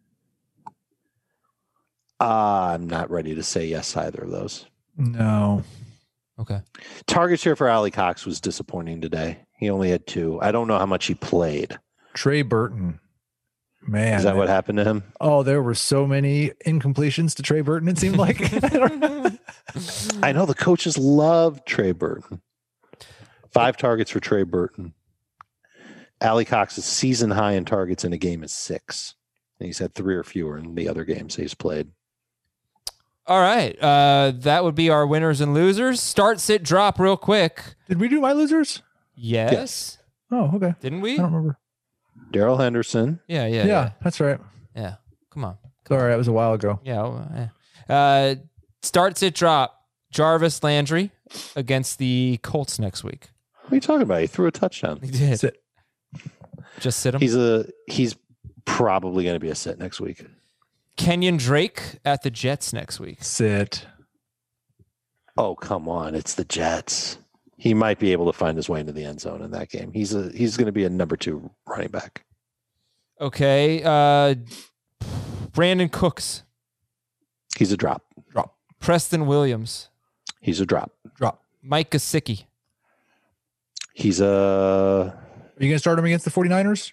I'm not ready to say yes to either of those. No. Okay. Target share for Alley Cox was disappointing today. He only had 2. I don't know how much he played. Trey Burton. Man. Is that what happened to him? Oh, there were so many incompletions to Trey Burton, it seemed like. I know the coaches love Trey Burton. 5 targets for Trey Burton. Alley Cox's season high in targets in a game is 6. And he's had 3 or fewer in the other games he's played. All right. That would be our winners and losers. Start, sit, drop real quick. Did we do my losers? Yes. Oh, okay. Didn't we? I don't remember. Darrell Henderson. Yeah, that's right. Yeah. Come on. Sorry, that was a while ago. Yeah. Start, sit, drop. Jarvis Landry against the Colts next week. What are you talking about? He threw a touchdown. He did. Sit. Just sit him. He's probably going to be a sit next week. Kenyon Drake at the Jets next week. Sit. Oh, come on. It's the Jets. He might be able to find his way into the end zone in that game. He's going to be a number 2 running back. Okay. Brandon Cooks. He's a drop. Preston Williams. He's a drop. Mike Gesicki. He's a... Are you going to start him against the 49ers?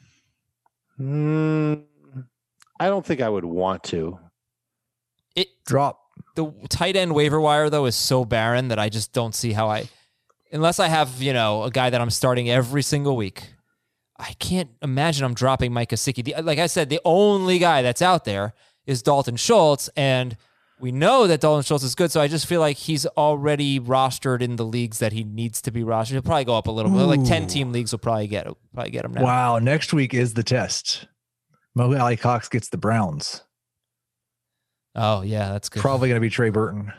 I don't think I would want to. Drop. The tight end waiver wire, though, is so barren that I just don't see how unless I have, a guy that I'm starting every single week, I can't imagine I'm dropping Mike Gesicki. Like I said, the only guy that's out there is Dalton Schultz, and we know that Dalton Schultz is good, so I just feel like he's already rostered in the leagues that he needs to be rostered. He'll probably go up a little bit. Like 10-team leagues will probably get him now. Wow, next week is the test. Mo Alley Cox gets the Browns. Oh, yeah, that's good. Probably going to be Trey Burton.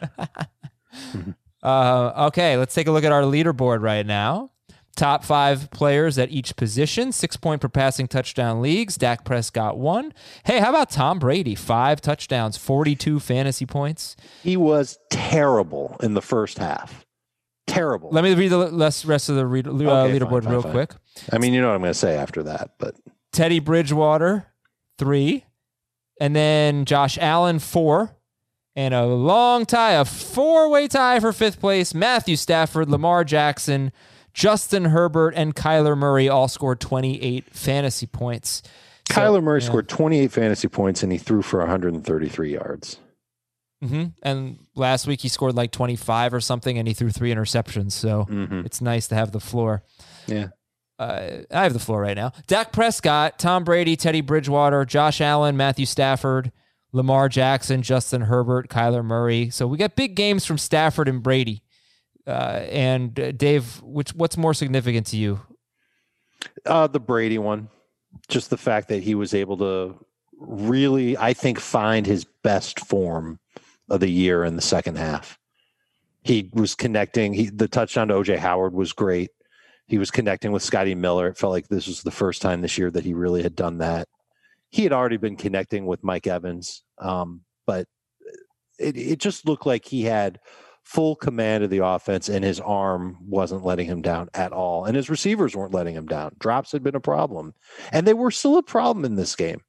Okay, let's take a look at our leaderboard right now. Top 5 players at each position, 6-point per passing touchdown leagues. Dak Prescott 1. Hey, how about Tom Brady? 5 touchdowns, 42 fantasy points. He was terrible in the first half. Terrible. Let me read the rest of the leaderboard real quick. I mean, you know what I'm going to say after that, but Teddy Bridgewater, 3. And then Josh Allen, 4. And a long tie, a 4-way tie for 5th place. Matthew Stafford, Lamar Jackson, Justin Herbert, and Kyler Murray all scored 28 fantasy points. Kyler Murray scored 28 fantasy points, and he threw for 133 yards. Mm-hmm. And last week he scored like 25 or something, and he threw 3 interceptions. So it's nice to have the floor. Yeah. I have the floor right now. Dak Prescott, Tom Brady, Teddy Bridgewater, Josh Allen, Matthew Stafford, Lamar Jackson, Justin Herbert, Kyler Murray. So we got big games from Stafford and Brady. And Dave, what's more significant to you? The Brady one. Just the fact that he was able to really, I think, find his best form of the year in the second half. He was connecting. The touchdown to O.J. Howard was great. He was connecting with Scotty Miller. It felt like this was the first time this year that he really had done that. He had already been connecting with Mike Evans, but it just looked like he had full command of the offense, and his arm wasn't letting him down at all. And his receivers weren't letting him down. Drops had been a problem, and they were still a problem in this game.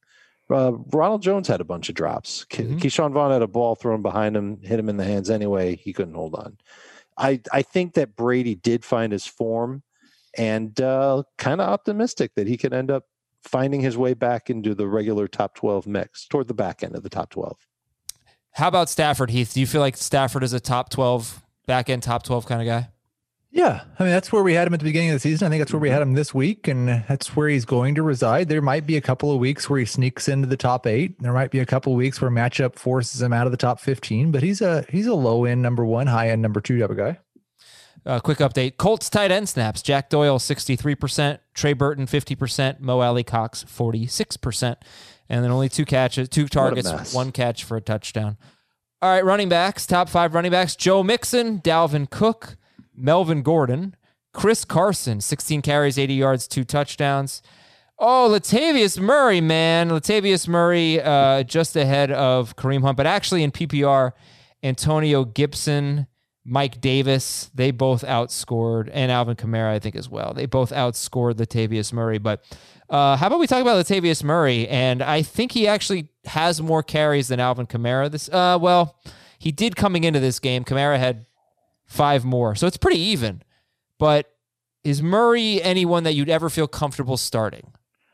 Ronald Jones had a bunch of drops. Keyshawn Vaughn had a ball thrown behind him, hit him in the hands anyway. He couldn't hold on. I think that Brady did find his form, and kind of optimistic that he could end up finding his way back into the regular top 12 mix toward the back end of the top 12. How about Stafford, Heath? Do you feel like Stafford is a top 12, back end top 12 kind of guy? Yeah. I mean, that's where we had him at the beginning of the season. I think that's where we had him this week, and that's where he's going to reside. There might be a couple of weeks where he sneaks into the top 8. There might be a couple of weeks where matchup forces him out of the top 15, but he's a low end number 1, high end number 2 type of guy. Quick update. Colts tight end snaps. Jack Doyle, 63%. Trey Burton, 50%. Mo Alley-Cox, 46%. And then only 2 targets, 1 catch for a touchdown. All right, running backs. Top 5 running backs. Joe Mixon, Dalvin Cook, Melvin Gordon, Chris Carson, 16 carries, 80 yards, 2 touchdowns. Oh, Latavius Murray, man. Latavius Murray just ahead of Kareem Hunt. But actually in PPR, Antonio Gibson, Mike Davis, they both outscored, and Alvin Kamara, I think, as well. They both outscored Latavius Murray. But how about we talk about Latavius Murray? And I think he actually has more carries than Alvin Kamara. Well, he did coming into this game. Kamara had 5 more. So it's pretty even. But is Murray anyone that you'd ever feel comfortable starting?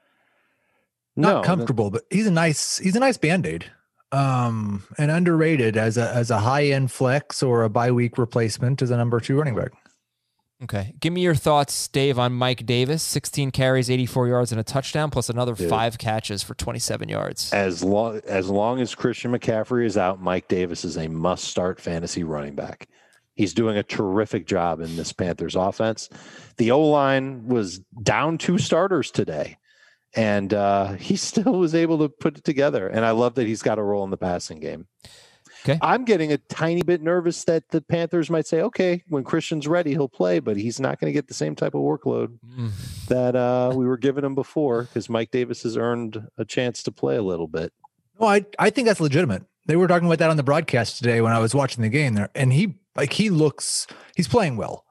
Not comfortable, but he's a nice Band-Aid. And underrated as a high-end flex or a bye-week replacement as a number 2 running back. Okay. Give me your thoughts, Dave, on Mike Davis. 16 carries, 84 yards, and a touchdown, plus another 5 catches for 27 yards. As long as Christian McCaffrey is out, Mike Davis is a must-start fantasy running back. He's doing a terrific job in this Panthers offense. The O-line was down 2 starters today, and he still was able to put it together. And I love that he's got a role in the passing game. Okay. I'm getting a tiny bit nervous that the Panthers might say, okay, when Christian's ready, he'll play, but he's not going to get the same type of workload that we were giving him before, because Mike Davis has earned a chance to play a little bit. Well, I think that's legitimate. They were talking about that on the broadcast today when I was watching the game there, and he's playing well.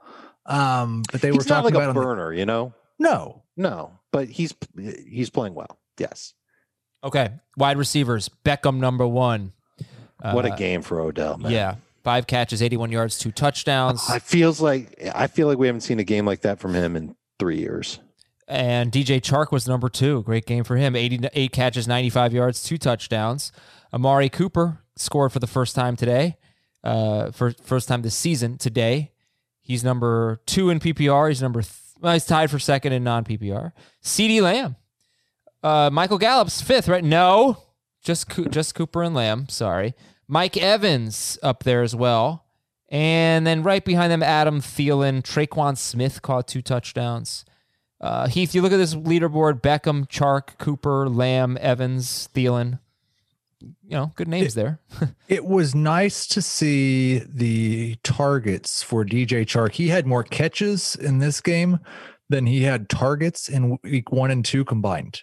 But they were talking about a burner, you know? No, but he's playing well. Yes. Okay. Wide receivers. Beckham, number 1. What a game for Odell, man. Yeah. 5 catches, 81 yards, 2 touchdowns. I feel like we haven't seen a game like that from him in 3 years. And DJ Chark was number 2. Great game for him. 8 catches, 95 yards, 2 touchdowns. Amari Cooper scored for the first time today. First time this season today. He's number 2 in PPR. He's tied for second in non-PPR. CeeDee Lamb. Michael Gallup's 5th, right? No. Just Cooper and Lamb. Sorry. Mike Evans up there as well. And then right behind them, Adam Thielen. Traquan Smith caught 2 touchdowns. Heath, you look at this leaderboard: Beckham, Chark, Cooper, Lamb, Evans, Thielen. Good names there. It was nice to see the targets for DJ Chark. He had more catches in this game than he had targets in week 1 and 2 combined.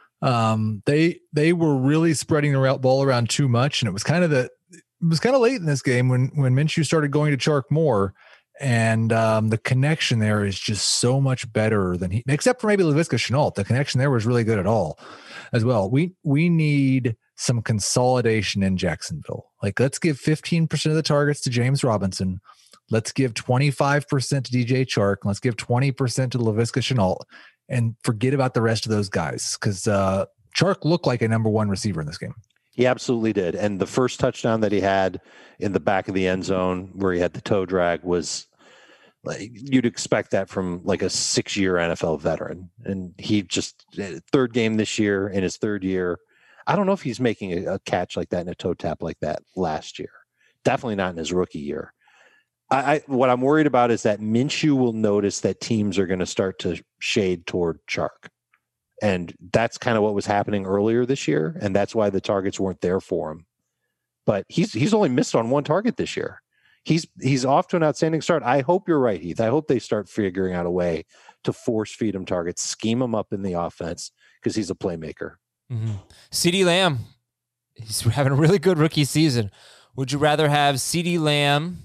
They were really spreading the ball around too much, and it was kind of late in this game when Minshew started going to Chark more, and the connection there is just so much better than except for maybe Laviska Shenault. The connection there was really good at all as well. We need some consolidation in Jacksonville. Like, let's give 15% of the targets to James Robinson. Let's give 25% to DJ Chark. Let's give 20% to Laviska Shenault, and forget about the rest of those guys, because Chark looked like a number 1 receiver in this game. He absolutely did. And the first touchdown that he had in the back of the end zone where he had the toe drag was like, you'd expect that from like a 6-year NFL veteran. And he just, 3rd game this year, in his 3rd year. I don't know if he's making a catch like that and a toe tap like that last year. Definitely not in his rookie year. What I'm worried about is that Minshew will notice that teams are going to start to shade toward Chark. And that's kind of what was happening earlier this year. And that's why the targets weren't there for him. But he's only missed on 1 target this year. He's off to an outstanding start. I hope you're right, Heath. I hope they start figuring out a way to force feed him targets, scheme him up in the offense, because he's a playmaker. Mm-hmm. CeeDee Lamb, he's having a really good rookie season. Would you rather have CeeDee Lamb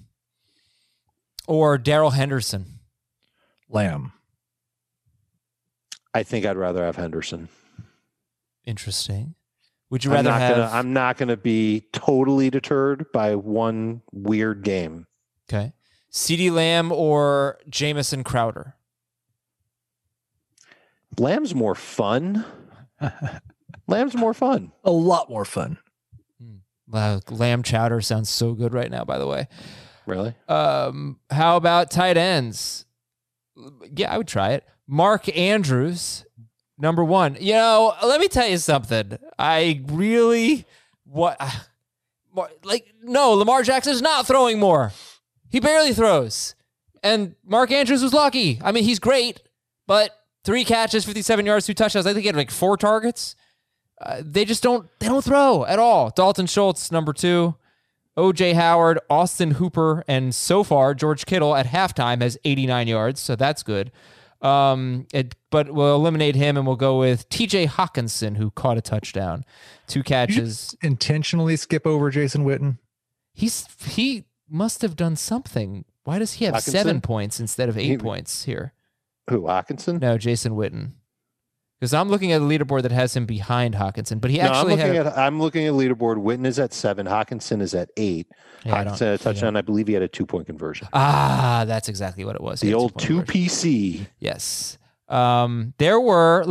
or Darrell Henderson? Lamb. I think I'd rather have Henderson. Interesting. Would you rather I'm not gonna be totally deterred by one weird game. Okay. CeeDee Lamb or Jamison Crowder? Lamb's more fun. Lamb's more fun. A lot more fun. Lamb chowder sounds so good right now, by the way. Really? How about tight ends? Yeah, I would try it. Mark Andrews, number one. You know, let me tell you something. I really no, Lamar Jackson is not throwing more. He barely throws. And Mark Andrews was lucky. I mean, he's great, but 3 catches, 57 yards, 2 touchdowns. I think he had like 4 targets. They don't throw at all. Dalton Schultz, number 2. O.J. Howard, Austin Hooper, and so far, George Kittle at halftime has 89 yards, so that's good. But we'll eliminate him, and we'll go with T.J. Hawkinson, who caught a touchdown. 2 catches. You intentionally skip over Jason Witten? He must have done something. Why does he have Hawkinson? 7 points instead of 8 points here? Who, Hawkinson? No, Jason Witten. Because I'm looking at a leaderboard that has him behind Hawkinson, but he I'm looking at leaderboard. Witten is at 7. Hawkinson is at 8. Yeah, Hawkinson had a touchdown. I believe he had a 2-point conversion. That's exactly what it was. The old 2PC. Yes. There were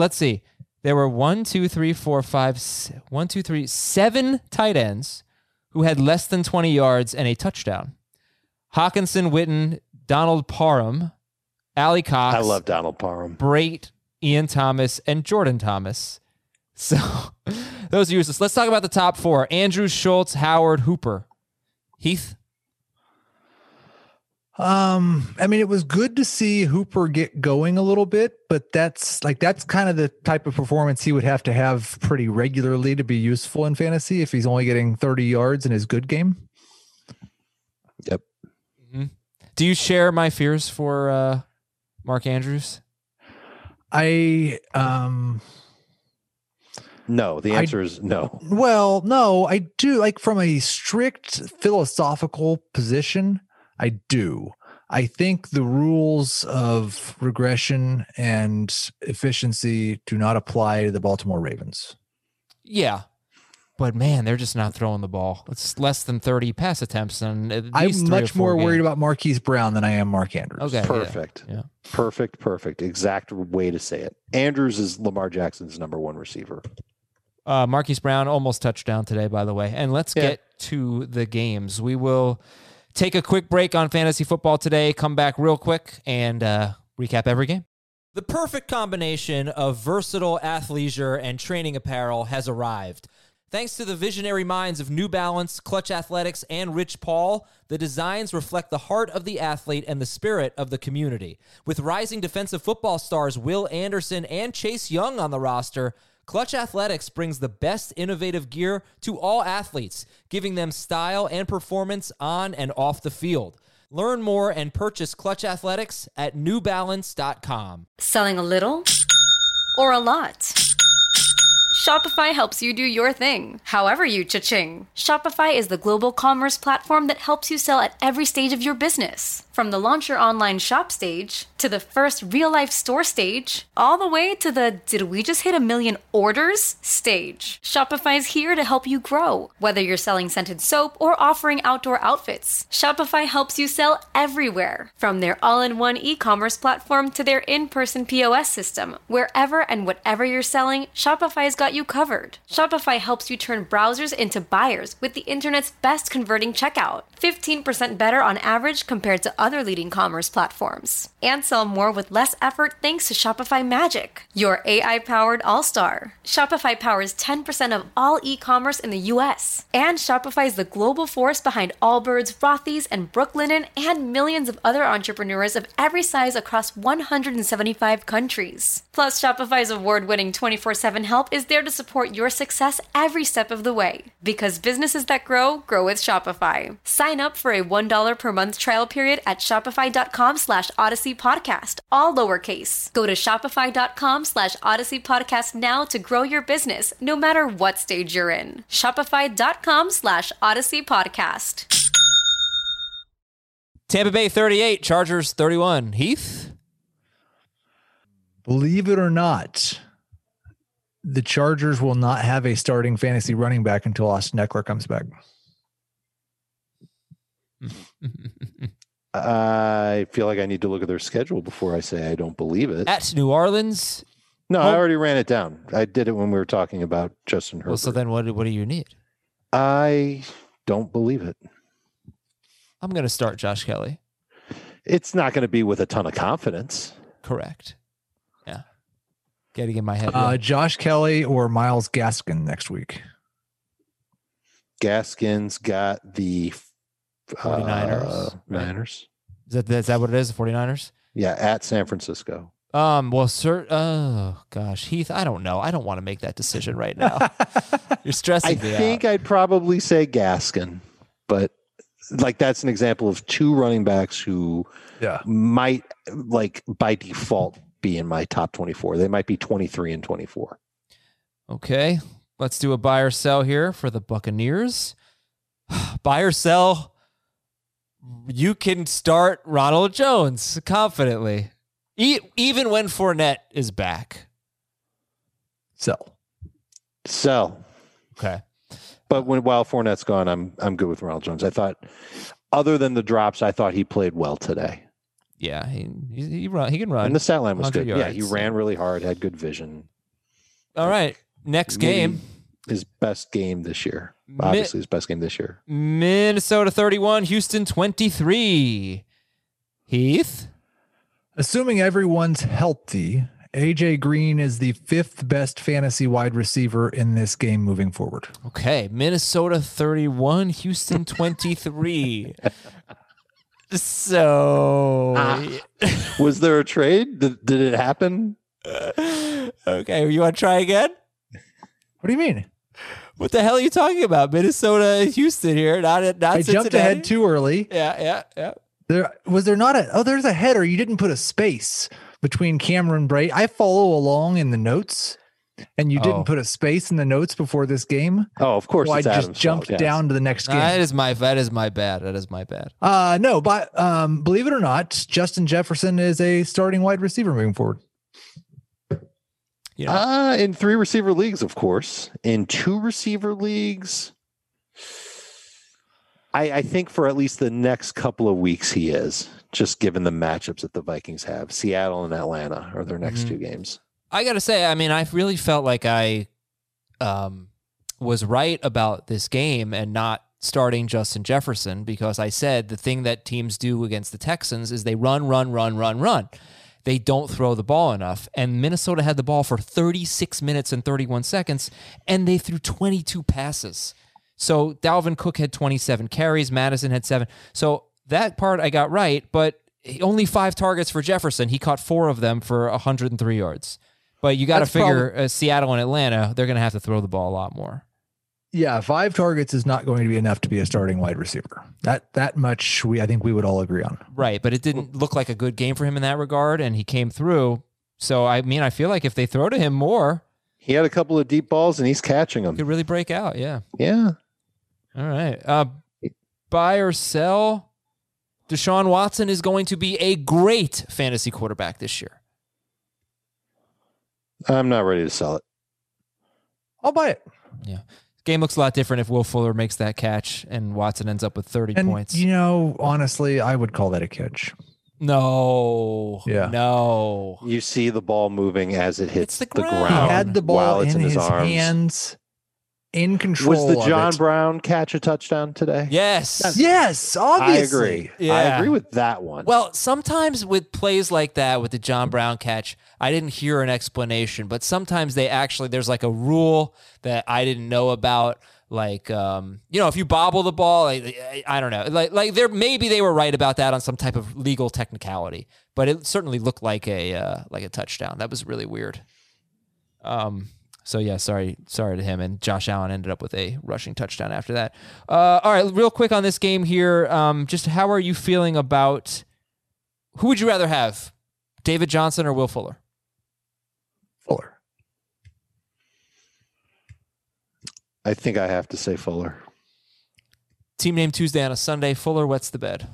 7 tight ends who had less than 20 yards and a touchdown. Hawkinson, Witten, Donald Parham, Allie Cox. I love Donald Parham. Brait, Ian Thomas, and Jordan Thomas. So those are useless. Let's talk about the top 4. Andrews, Schultz, Howard, Hooper. Heath? I mean, it was good to see Hooper get going a little bit, but that's kind of the type of performance he would have to have pretty regularly to be useful in fantasy if he's only getting 30 yards in his good game. Yep. Mm-hmm. Do you share my fears for Mark Andrews? No, the answer is no. Well, no, I do. Like, from a strict philosophical position, I do. I think the rules of regression and efficiency do not apply to the Baltimore Ravens. Yeah. But man, they're just not throwing the ball. It's less than 30 pass attempts. And I'm much more worried about Marquise Brown than I am Mark Andrews. Okay. Perfect. Yeah. Perfect. Exact way to say it. Andrews is Lamar Jackson's number 1 receiver. Marquise Brown almost touchdown today, by the way. And let's get to the games. We will take a quick break on fantasy football today, come back real quick, and recap every game. The perfect combination of versatile athleisure and training apparel has arrived. Thanks to the visionary minds of New Balance, Clutch Athletics, and Rich Paul, the designs reflect the heart of the athlete and the spirit of the community. With rising defensive football stars Will Anderson and Chase Young on the roster, Clutch Athletics brings the best innovative gear to all athletes, giving them style and performance on and off the field. Learn more and purchase Clutch Athletics at newbalance.com. Selling a little or a lot? Shopify helps you do your thing, however you cha-ching. Shopify is the global commerce platform that helps you sell at every stage of your business. From the launch your online shop stage, to the first real-life store stage, all the way to the did we just hit 1 million orders stage. Shopify's here to help you grow. Whether you're selling scented soap or offering outdoor outfits, Shopify helps you sell everywhere. From their all-in-one e-commerce platform to their in-person POS system, wherever and whatever you're selling, Shopify's got you covered. Shopify helps you turn browsers into buyers with the internet's best converting checkout. 15% better on average compared to other leading commerce platforms. And sell more with less effort thanks to Shopify Magic, your AI-powered all-star. Shopify powers 10% of all e-commerce in the US. And Shopify is the global force behind Allbirds, Rothy's, and Brooklinen, and millions of other entrepreneurs of every size across 175 countries. Plus, Shopify's award-winning 24/7 help is there to support your success every step of the way. Because businesses that grow with Shopify. Sign up for a $1 per month trial period at shopify.com/Odyssey Podcast, all lowercase. Go to shopify.com/Odyssey Podcast now to grow your business, no matter what stage you're in. Shopify.com/Odyssey Podcast. Tampa Bay 38, Chargers 31. Heath? Believe it or not, the Chargers will not have a starting fantasy running back until Austin Eckler comes back. I feel like I need to look at their schedule before I say I don't believe it. At New Orleans. No, I already ran it down. I did it when we were talking about Justin Herbert. Well, so then what do you need? I don't believe it. I'm going to start Josh Kelly. It's not going to be with a ton of confidence. Correct. Yeah. Getting in my head. Josh Kelly or Myles Gaskin next week. Gaskin's got the 49ers. Niners. Is that what it is? The 49ers? Yeah, at San Francisco. Well, sir. Oh gosh, Heath. I don't know. I don't want to make that decision right now. You're stressing me out. I think I'd probably say Gaskin, but like that's an example of two running backs who might like by default be in my top 24. They might be 23 and 24. Okay, let's do a buy or sell here for the Buccaneers. Buy or sell. You can start Ronald Jones confidently. Even when Fournette is back. Sell. Okay. But while Fournette's gone, I'm good with Ronald Jones. I thought, other than the drops, I thought he played well today. Yeah, he can run. And the stat line was good. Yards, yeah, he ran really hard, had good vision. All right. Next game. His best game this year. Obviously his best game this year. Minnesota 31, Houston 23. Heath? Assuming everyone's healthy, AJ Green is the 5th best fantasy wide receiver in this game moving forward. Okay, Minnesota 31, Houston 23. So, was there a trade? Did it happen? Okay, you want to try again? What do you mean? What the hell are you talking about? Minnesota, Houston here, not I Cincinnati. jumped ahead too early. Yeah. There's a header. You didn't put a space between Cameron Brate. I follow along in the notes, and you didn't put a space in the notes before this game. Oh, of course. So I it's just Adam's jumped fault, yes. down to the next game. That is my bad. No, but believe it or not, Justin Jefferson is a starting wide receiver moving forward. You know, In 3 receiver leagues, of course. In 2 receiver leagues, I think for at least the next couple of weeks he is, just given the matchups that the Vikings have. Seattle and Atlanta are their next 2 games. I got to say, I mean, I really felt like I was right about this game and not starting Justin Jefferson, because I said the thing that teams do against the Texans is they run. They don't throw the ball enough. And Minnesota had the ball for 36 minutes and 31 seconds, and they threw 22 passes. So Dalvin Cook had 27 carries. Madison had 7. So that part I got right, but only 5 targets for Jefferson. He caught 4 of them for 103 yards. But you got to figure Seattle and Atlanta, they're going to have to throw the ball a lot more. Yeah, 5 targets is not going to be enough to be a starting wide receiver. That much I think we would all agree on. Right, but it didn't look like a good game for him in that regard, and he came through. So, I mean, I feel like if they throw to him more... He had a couple of deep balls, and he's catching them. He could really break out, yeah. Yeah. All right. Buy or sell? Deshaun Watson is going to be a great fantasy quarterback this year. I'm not ready to sell it. I'll buy it. Yeah. Game looks a lot different if Will Fuller makes that catch and Watson ends up with 30 points. You know, honestly, I would call that a catch. No. Yeah. No. You see the ball moving as it hits the the ground. ground. He had the ball while it's in his arms. hands, in control. Was the John of it. Brown catch a touchdown today? Yes. Yes, obviously. I agree. Yeah. I agree with that one. Well, sometimes with plays like that, with the John Brown catch, I didn't hear an explanation, but sometimes there's like a rule that I didn't know about. Like, if you bobble the ball, I don't know. Like maybe they were right about that on some type of legal technicality, but it certainly looked like a touchdown. That was really weird. So yeah, sorry to him. And Josh Allen ended up with a rushing touchdown after that. All right, real quick on this game here. Just how are you feeling about who would you rather have, David Johnson or Will Fuller? Fuller. I think I have to say Fuller. Team name Tuesday on a Sunday. Fuller wets the bed.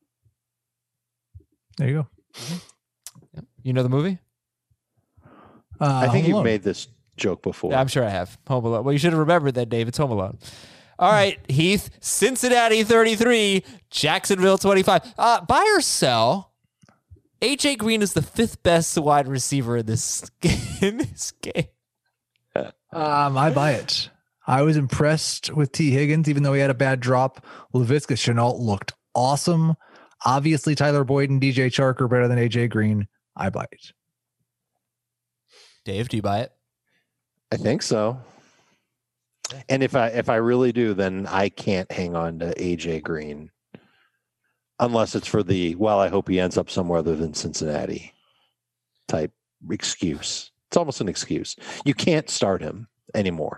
There you go. You know the movie? I think Home you've Alone. made this joke before. I'm sure I have. Home Alone. Well, you should have remembered that, Dave. It's Home Alone. All right, Heath. Cincinnati 33, Jacksonville 25. Buy or sell? AJ Green is the 5th best wide receiver in this game. I buy it. I was impressed with T. Higgins, even though he had a bad drop. Laviska Shenault looked awesome. Obviously, Tyler Boyd and DJ Chark are better than AJ Green. I buy it. Dave, do you buy it? I think so. And if I really do, then I can't hang on to AJ Green unless it's for I hope he ends up somewhere other than Cincinnati type excuse. It's almost an excuse. You can't start him anymore.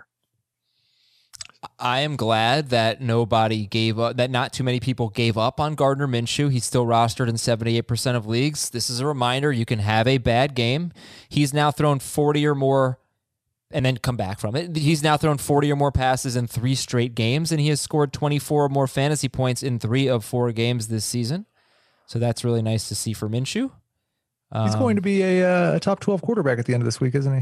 I am glad that nobody gave up, that not too many people gave up on Gardner Minshew. He's still rostered in 78% of leagues. This is a reminder you can have a bad game. He's now thrown 40 or more and then come back from it. He's now thrown 40 or more passes in 3 straight games, and he has scored 24 or more fantasy points in 3 of 4 games this season. So that's really nice to see for Minshew. He's going to be a top 12 quarterback at the end of this week, isn't he?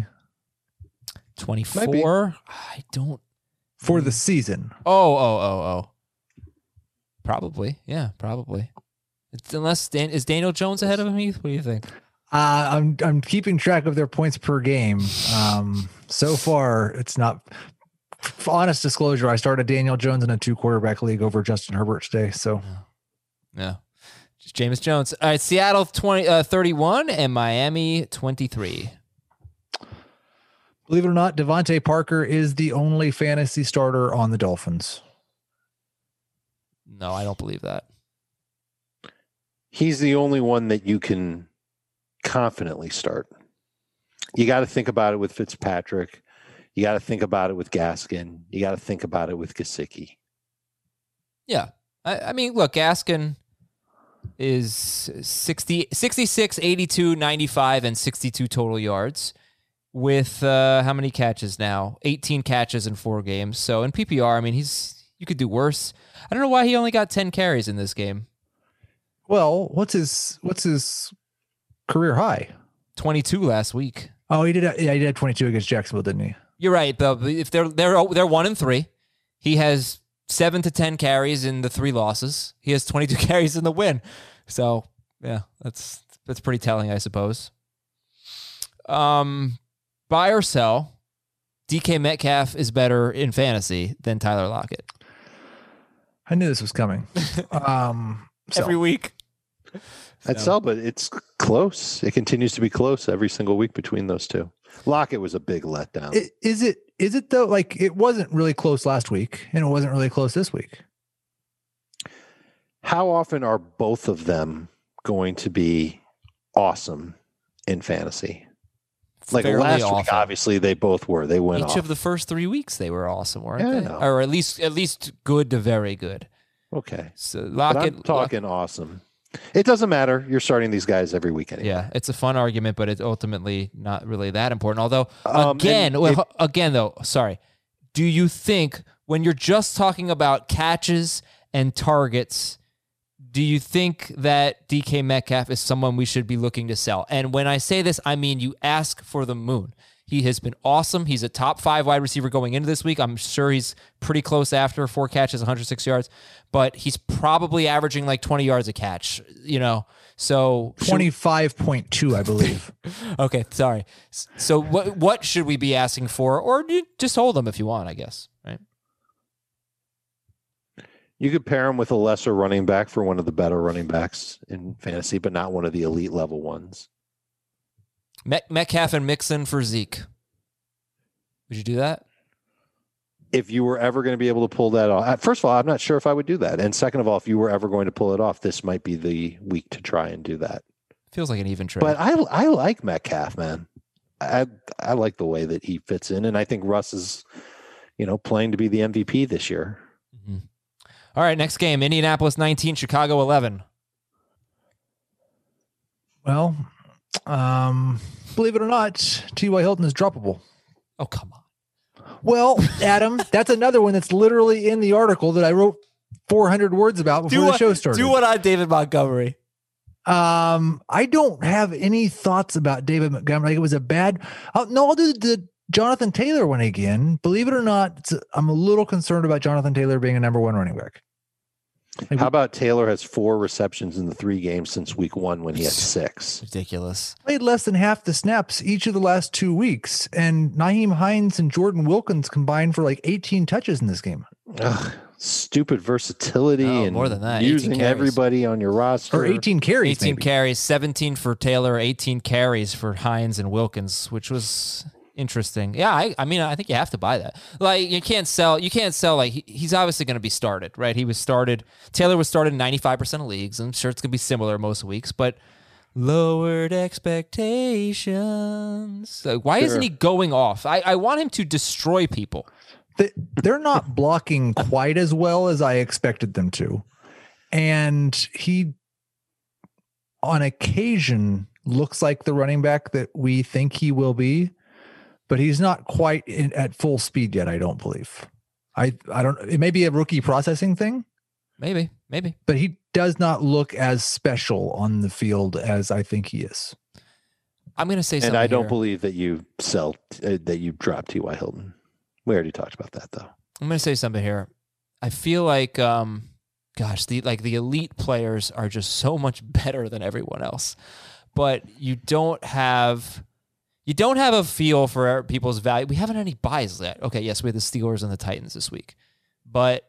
24? I don't. For the season. Oh. Probably. Yeah, probably. Is Daniel Jones ahead of him, Heath? What do you think? I'm keeping track of their points per game. So far, it's not. Honest disclosure, I started Daniel Jones in a 2-quarterback league over Justin Herbert today. So, yeah, just Jameis Jones. All right, Seattle 31 and Miami 23. Believe it or not, Devontae Parker is the only fantasy starter on the Dolphins. No, I don't believe that. He's the only one that you can confidently start. You got to think about it with Fitzpatrick. You got to think about it with Gaskin. You got to think about it with Gesicki. Yeah. I mean, look, Gaskin is 66, 82, 95, and 62 total yards with how many catches now? 18 catches in 4 games. So in PPR, I mean, you could do worse. I don't know why he only got 10 carries in this game. Well, what's his career high? 22 last week. Oh, he did. Yeah, he did 22 against Jacksonville, didn't he? You're right, Bill. If they're 1-3, he has 7 to 10 carries in the 3 losses. He has 22 carries in the win. So yeah, that's pretty telling, I suppose. Buy or sell? DK Metcalf is better in fantasy than Tyler Lockett. I knew this was coming. Every week. I'd sell, but it's close. It continues to be close every single week between those two. Lockett was a big letdown. Is it though? Like, it wasn't really close last week, and it wasn't really close this week. How often are both of them going to be awesome in fantasy? Like Fairly last often. week, obviously they both were. They went Each off. of the first 3 weeks they were awesome, weren't Yeah, I they? know. Or at least good to very good. Okay. So But Lockett, I'm talking awesome. It doesn't matter. You're starting these guys every week anyway. yeah, it's a fun argument, but it's ultimately not really that important. Although, sorry. Do you think when you're just talking about catches and targets, do you think that DK Metcalf is someone we should be looking to sell? And when I say this, I mean you ask for the moon. He has been awesome. He's a top 5 wide receiver going into this week. I'm sure he's pretty close after 4 catches, 106 yards, but he's probably averaging like 20 yards a catch, So 25.2, I believe. Okay, sorry. So what should we be asking for? Or just hold him if you want, I guess, right? You could pair him with a lesser running back for one of the better running backs in fantasy, but not one of the elite level ones. Metcalf and Mixon for Zeke. Would you do that? If you were ever going to be able to pull that off, first of all, I'm not sure if I would do that. And second of all, if you were ever going to pull it off, this might be the week to try and do that. Feels like an even trade. But I like Metcalf, man. I like the way that he fits in. And I think Russ is, playing to be the MVP this year. Mm-hmm. All right, next game, Indianapolis 19, Chicago 11. Well, believe it or not, T.Y. Hilton is droppable. Oh, come on. Well, Adam, that's another one that's literally in the article that I wrote 400 words about before the show started. Do one on David Montgomery. I don't have any thoughts about David Montgomery. Like, it was a bad. I'll do Jonathan Taylor went again. Believe it or not, I'm a little concerned about Jonathan Taylor being a number one running back. How about Taylor has 4 receptions in the 3 games since week 1 when he had 6? Ridiculous. Played less than half the snaps each of the last 2 weeks, and Nyheim Hines and Jordan Wilkins combined for like 18 touches in this game. Ugh, stupid versatility and more than that, using everybody on your roster. Or 18 carries. 18 carries, 17 for Taylor, 18 carries for Hines and Wilkins, which was interesting. Yeah, I mean, I think you have to buy that. Like, you can't sell like he's obviously going to be started, right? Taylor was started in 95% of leagues. I'm sure it's going to be similar most weeks, but lowered expectations. Like, why isn't he going off? I want him to destroy people. They're not blocking quite as well as I expected them to. And he, on occasion, looks like the running back that we think he will be, but he's not quite at full speed yet, I don't believe. I don't, it may be a rookie processing thing. Maybe. But he does not look as special on the field as I think he is. I'm going to say something. And I don't believe that you dropped T.Y. Hilton. We already talked about that, though. I'm going to say something here. I feel like, the elite players are just so much better than everyone else, but you don't have a feel for people's value. We haven't had any buys yet. Okay, yes, we had the Steelers and the Titans this week, but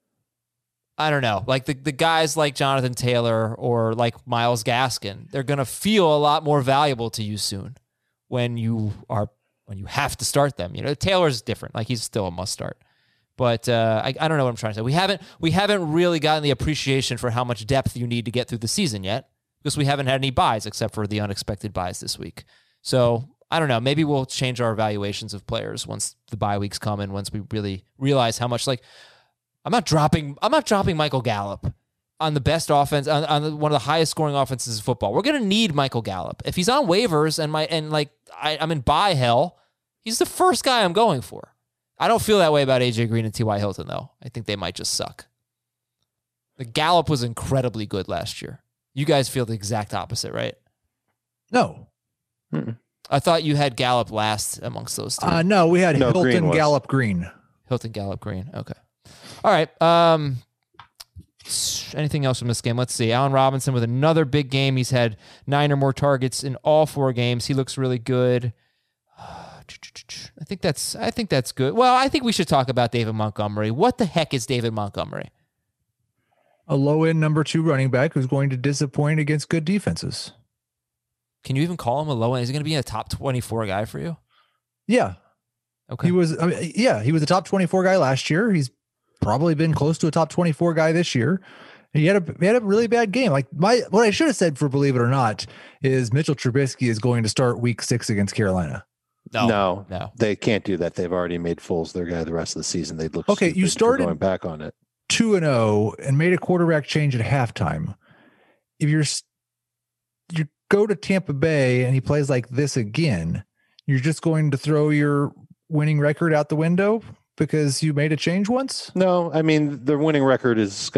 I don't know. Like the guys like Jonathan Taylor or like Myles Gaskin, they're going to feel a lot more valuable to you soon when you have to start them. You know, Taylor's different. Like, he's still a must start. But I don't know what I'm trying to say. We haven't really gotten the appreciation for how much depth you need to get through the season yet, because we haven't had any buys except for the unexpected buys this week. So I don't know. Maybe we'll change our evaluations of players once the bye weeks come and once we really realize how much. Like, I'm not dropping Michael Gallup on the best offense, on one of the highest scoring offenses in football. We're going to need Michael Gallup. If he's on waivers I'm in buy hell, he's the first guy I'm going for. I don't feel that way about AJ Green and T.Y. Hilton, though. I think they might just suck. The Gallup was incredibly good last year. You guys feel the exact opposite, right? No. Mm-mm. I thought you had Gallup last amongst those two. No, we had Hilton, Gallup, Green. Hilton, Gallup, Green. Okay. All right. Anything else from this game? Let's see. Allen Robinson with another big game. He's had 9 or more targets in all 4 games. He looks really good. I think that's good. Well, I think we should talk about David Montgomery. What the heck is David Montgomery? A low-end number 2 running back who's going to disappoint against good defenses. Can you even call him a low-end? Is he going to be a top 24 guy for you? Yeah. Okay. He was a top 24 guy last year. He's probably been close to a top 24 guy this year. He had a really bad game. Like, what I should have said for Believe It or Not is Mitchell Trubisky is going to start week 6 against Carolina. No, they can't do that. They've already made Foles their guy the rest of the season. They'd look okay. You started going back on it 2-0 and made a quarterback change at halftime. If you go to Tampa Bay and he plays like this again, you're just going to throw your winning record out the window because you made a change once? No, I mean, their winning record is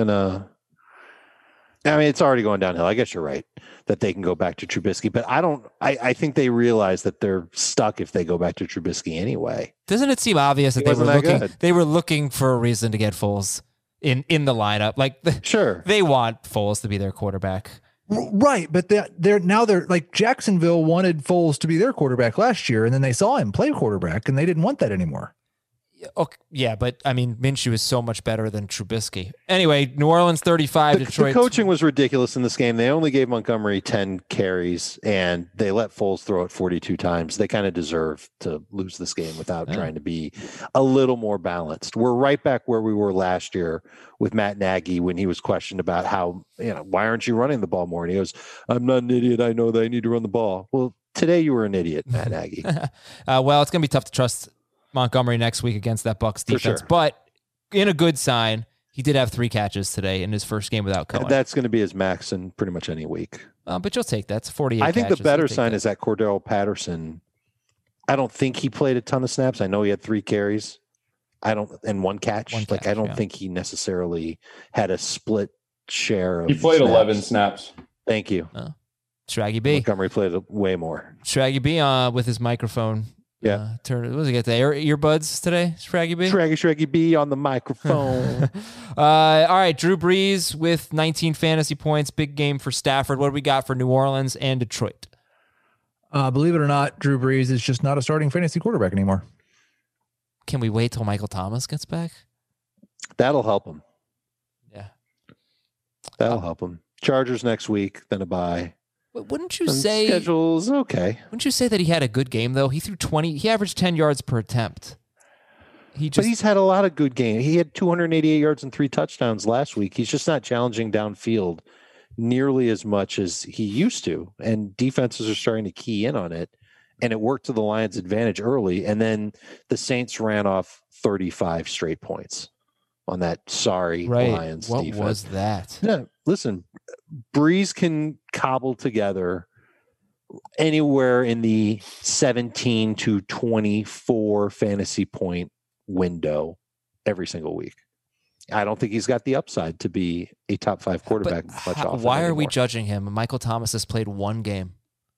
it's already going downhill. I guess you're right that they can go back to Trubisky, but I think they realize that they're stuck if they go back to Trubisky anyway. Doesn't it seem obvious that they were looking for a reason to get Foles in the lineup? Like, sure, they want Foles to be their quarterback. Right, but they're like Jacksonville wanted Foles to be their quarterback last year, and then they saw him play quarterback, and they didn't want that anymore. Okay, yeah, but I mean, Minshew is so much better than Trubisky. Anyway, New Orleans 35, Detroit. The coaching was ridiculous in this game. They only gave Montgomery 10 carries, and they let Foles throw it 42 times. They kind of deserve to lose this game without trying to be a little more balanced. We're right back where we were last year with Matt Nagy when he was questioned about how, why aren't you running the ball more? And he goes, I'm not an idiot. I know that I need to run the ball. Well, today you were an idiot, Matt Nagy. Well, it's going to be tough to trust Montgomery next week against that Bucs defense, but in a good sign, he did have 3 catches today in his first game without Cohen. That's going to be his max in pretty much any week. But you'll take that. It's 48 I think catches. the better sign is that Cordell Patterson, I don't think he played a ton of snaps. I know he had 3 carries. And 1 catch. I don't think he necessarily had a split share of He played snaps. 11 snaps. Thank you. Shraggy B. Montgomery played way more. Shraggy B with his microphone Yeah. Turn. What did he get? The earbuds today, Shraggy B? Shraggy B on the microphone. All right, Drew Brees with 19 fantasy points. Big game for Stafford. What do we got for New Orleans and Detroit? Believe it or not, Drew Brees is just not a starting fantasy quarterback anymore. Can we wait till Michael Thomas gets back? That'll help him. Yeah. That'll help him. Chargers next week, then a bye. Wouldn't you And say schedule's okay? Wouldn't you say that he had a good game though? He threw 20. He averaged 10 yards per attempt. But he's had a lot of good games. He had 288 yards and 3 touchdowns last week. He's just not challenging downfield nearly as much as he used to. And defenses are starting to key in on it. And it worked to the Lions' advantage early. And then the Saints ran off 35 straight points on that Lions what defense. What was that? Yeah, listen, Breeze can cobble together anywhere in the 17 to 24 fantasy point window every single week. I don't think he's got the upside to be a top 5 quarterback much often. Why are we anymore. judging him? Michael Thomas has played one game.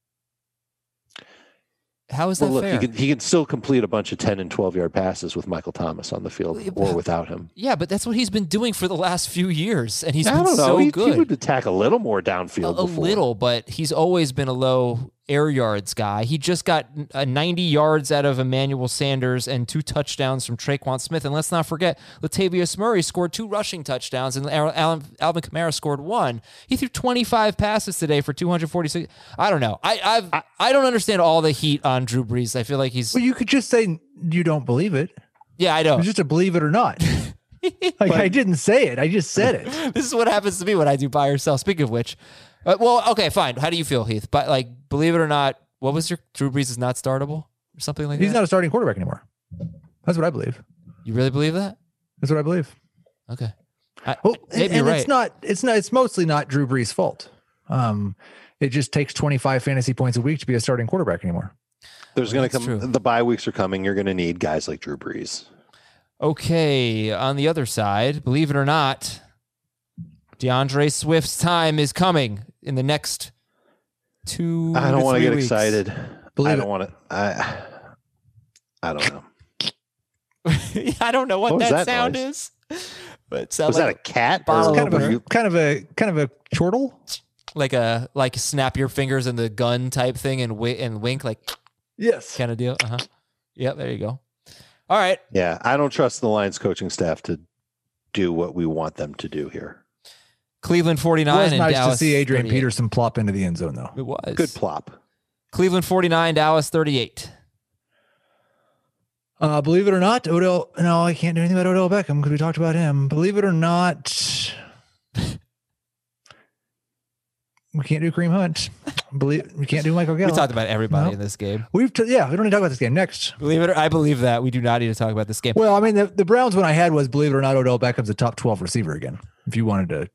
How is that Well, look, fair? he can still complete a bunch of 10 and 12-yard passes with Michael Thomas on the field or without him. Yeah, but that's what he's been doing for the last few years, and he's I been don't know. so He good. would attack a little more downfield A before. little, but he's always been a low air yards guy. He just got 90 yards out of Emmanuel Sanders and 2 touchdowns from Traquan Smith. And let's not forget, Latavius Murray scored 2 rushing touchdowns, and Alvin Kamara scored 1. He threw 25 passes today for 246. I don't know. I don't understand all the heat on Drew Brees. I feel like he's... Well, you could just say you don't believe it. Yeah, I know. It's just a believe it or not. I didn't say it. I just said it. This is what happens to me when I do buy or sell. Speaking of which, well, okay, fine. How do you feel, Heath? But like, believe it or not, what was your Drew Brees is not startable or something like that? He's not a starting quarterback anymore. That's what I believe. You really believe that? That's what I believe. Okay. Maybe you're right. It's mostly not Drew Brees' fault. It just takes 25 fantasy points a week to be a starting quarterback anymore. There's going to That's true. come the bye weeks are coming. You're going to need guys like Drew Brees. Okay, on the other side, believe it or not, DeAndre Swift's time is coming in the next 2 I don't want to get weeks. excited. Believe I it. don't want to. I don't know. I don't know what was that that sound noise? is. But it sounds Was that a like cat? bottle Or opener. Kind of a chortle. like snap your fingers in the gun type thing and wink like Yes. kind of deal. Yeah, there you go. All right. Yeah, I don't trust the Lions coaching staff to do what we want them to do here. Cleveland It 49 was and nice Dallas to see Adrian 38. Peterson plop into the end zone, though. It was. Good plop. Cleveland 49, Dallas 38. Believe it or not, Odell. No, I can't do anything about Odell Beckham because we talked about him. Believe it or not, we can't do Kareem Hunt. We can't do Michael We Gallup. talked about everybody No. in this game. We don't need to talk about this game next. Believe it or I believe that. We do not need to talk about this game. Well, I mean, the Browns one I had was believe it or not, Odell Beckham's a top 12 receiver again. If you wanted to,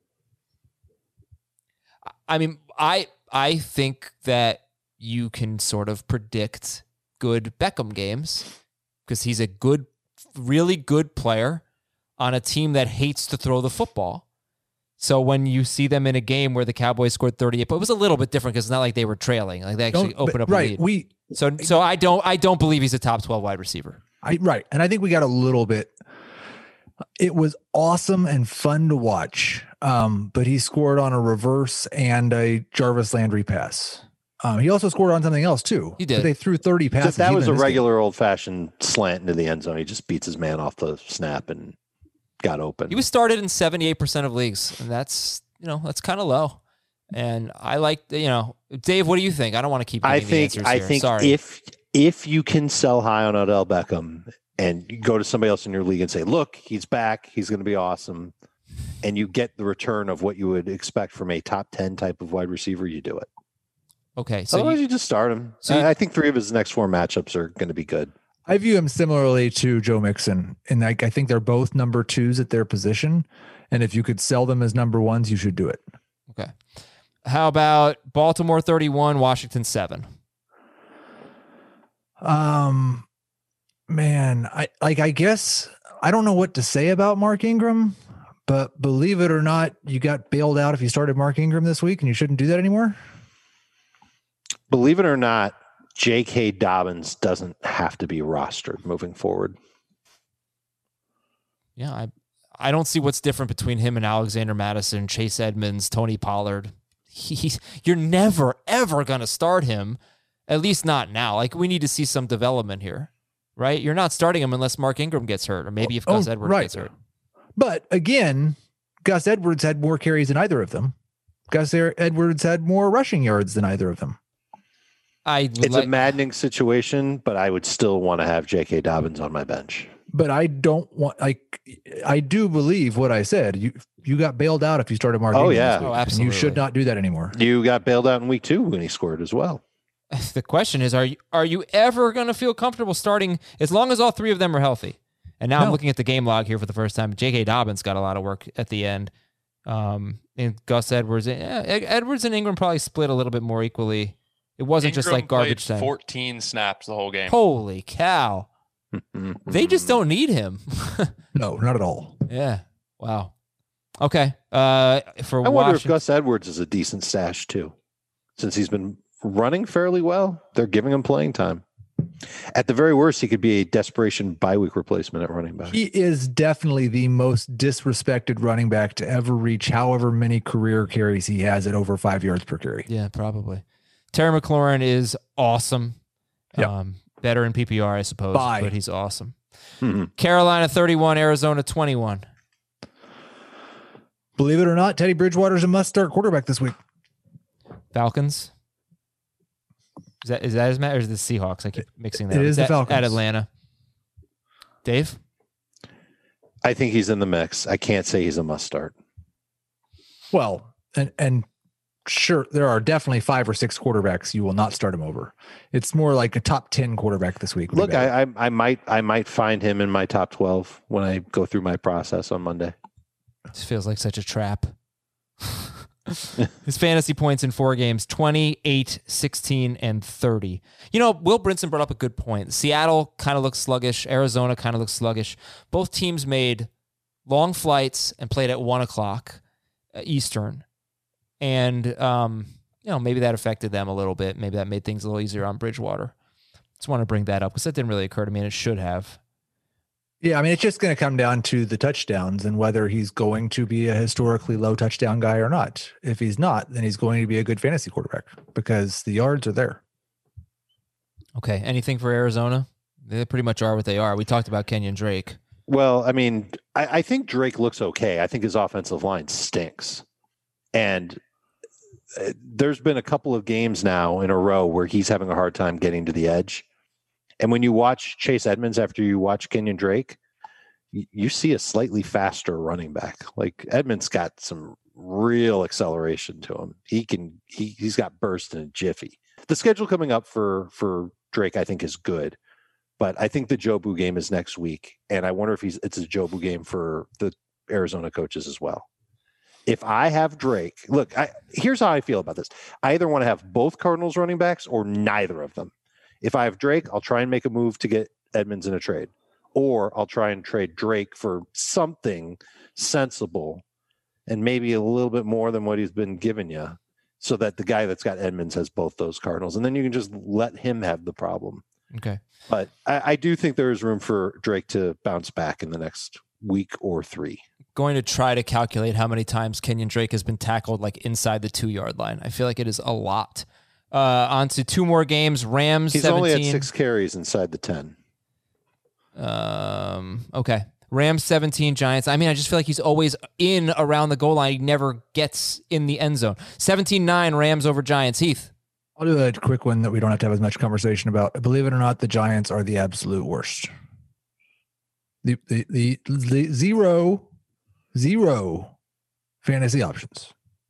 I mean, I think that you can sort of predict good Beckham games because he's a good, really good player on a team that hates to throw the football. So when you see them in a game where the Cowboys scored 38, but it was a little bit different because it's not like they were trailing. Like they actually opened up a right. lead. So I don't believe he's a top 12 wide receiver. Right. And I think we got a little bit. It was awesome and fun to watch. But he scored on a reverse and a Jarvis Landry pass. He also scored on something else too. He did. But they threw 30 passes. That was even a in this game. regular old-fashioned slant into the end zone. He just beats his man off the snap and got open. He was started in 78% of leagues, and that's kind of low. And I like, Dave, what do you think? I don't want to keep giving the answers I here. think Sorry. if you can sell high on Odell Beckham and you go to somebody else in your league and say, look, he's back, he's going to be awesome, and you get the return of what you would expect from a top 10 type of wide receiver, you do it. Okay, so Otherwise, you just start him. I think 3 of his next 4 matchups are going to be good. I view him similarly to Joe Mixon. And I think they're both number 2s at their position. And if you could sell them as number 1s, you should do it. okay. How about Baltimore 31, Washington 7? Man, I guess I don't know what to say about Mark Ingram, but believe it or not, you got bailed out if you started Mark Ingram this week and you shouldn't do that anymore. Believe it or not, J.K. Dobbins doesn't have to be rostered moving forward. Yeah, I don't see what's different between him and Alexander Mattison, Chase Edmonds, Tony Pollard. You're never, ever going to start him, at least not now. Like, we need to see some development here, right? You're not starting him unless Mark Ingram gets hurt, or maybe if Gus Edwards gets hurt. But again, Gus Edwards had more carries than either of them. Gus Edwards had more rushing yards than either of them. It's a maddening situation, but I would still want to have J.K. Dobbins on my bench. But I don't want, I do believe what I said. You got bailed out if you started Mark Ingram this week, absolutely. and you should not do that anymore. You got bailed out in week 2 when he scored as well. The question is, are you ever going to feel comfortable starting as long as all three of them are healthy? And now I'm looking at the game log here for the first time. J.K. Dobbins got a lot of work at the end. And Gus Edwards, Edwards and Ingram probably split a little bit more equally. It wasn't Ingram just like garbage played time. 14 snaps the whole game. Holy cow. They just don't need him. No, not at all. Yeah. Wow. Okay. I wonder if Gus Edwards is a decent stash too. Since he's been running fairly well, they're giving him playing time. At the very worst, he could be a desperation bye week replacement at running back. He is definitely the most disrespected running back to ever reach however many career carries he has at over 5 yards per carry. Yeah, probably. Terry McLaurin is awesome. Yep. Better in PPR, I suppose, but he's awesome. Mm-hmm. Carolina 31, Arizona 21. Believe it or not, Teddy Bridgewater's a must-start quarterback this week. Falcons. Is that his match, or is it the Seahawks? I keep mixing that. It is the Falcons. At Atlanta. Dave? I think he's in the mix. I can't say he's a must-start. Well, and sure, there are definitely 5 or 6 quarterbacks you will not start him over. It's more like a top 10 quarterback this week. Look, I might find him in my top 12 when I go through my process on Monday. This feels like such a trap. His fantasy points in 4 games, 28, 16, and 30. You know, Will Brinson brought up a good point. Seattle kind of looks sluggish. Arizona kind of looks sluggish. Both teams made long flights and played at 1 o'clock Eastern. And, maybe that affected them a little bit. Maybe that made things a little easier on Bridgewater. Just want to bring that up because that didn't really occur to me, and it should have. Yeah, I mean, it's just going to come down to the touchdowns and whether he's going to be a historically low touchdown guy or not. If he's not, then he's going to be a good fantasy quarterback because the yards are there. Okay, anything for Arizona? They pretty much are what they are. We talked about Kenyon Drake. Well, I mean, I think Drake looks okay. I think his offensive line stinks. And there's been a couple of games now in a row where he's having a hard time getting to the edge. And when you watch Chase Edmonds after you watch Kenyon Drake, you see a slightly faster running back. Like Edmonds got some real acceleration to him. He's got burst in a jiffy. The schedule coming up for Drake, I think, is good. But I think the Jobu game is next week. And I wonder if it's a Jobu game for the Arizona coaches as well. If I have Drake, look, here's how I feel about this. I either want to have both Cardinals running backs or neither of them. If I have Drake, I'll try and make a move to get Edmonds in a trade. Or I'll try and trade Drake for something sensible and maybe a little bit more than what he's been giving you so that the guy that's got Edmonds has both those Cardinals. And then you can just let him have the problem. Okay. But I do think there is room for Drake to bounce back in the next week or 3. Going to try to calculate how many times Kenyon Drake has been tackled like inside the 2-yard line. I feel like it is a lot. On to 2 more games. Rams, he's 17. only had 6 carries inside the 10. Okay. Rams 17, Giants. I mean, I just feel like he's always in around the goal line. He never gets in the end zone. 17-9, Rams over Giants. Heath. I'll do a quick one that we don't have to have as much conversation about. Believe it or not, the Giants are the absolute worst. The zero fantasy options.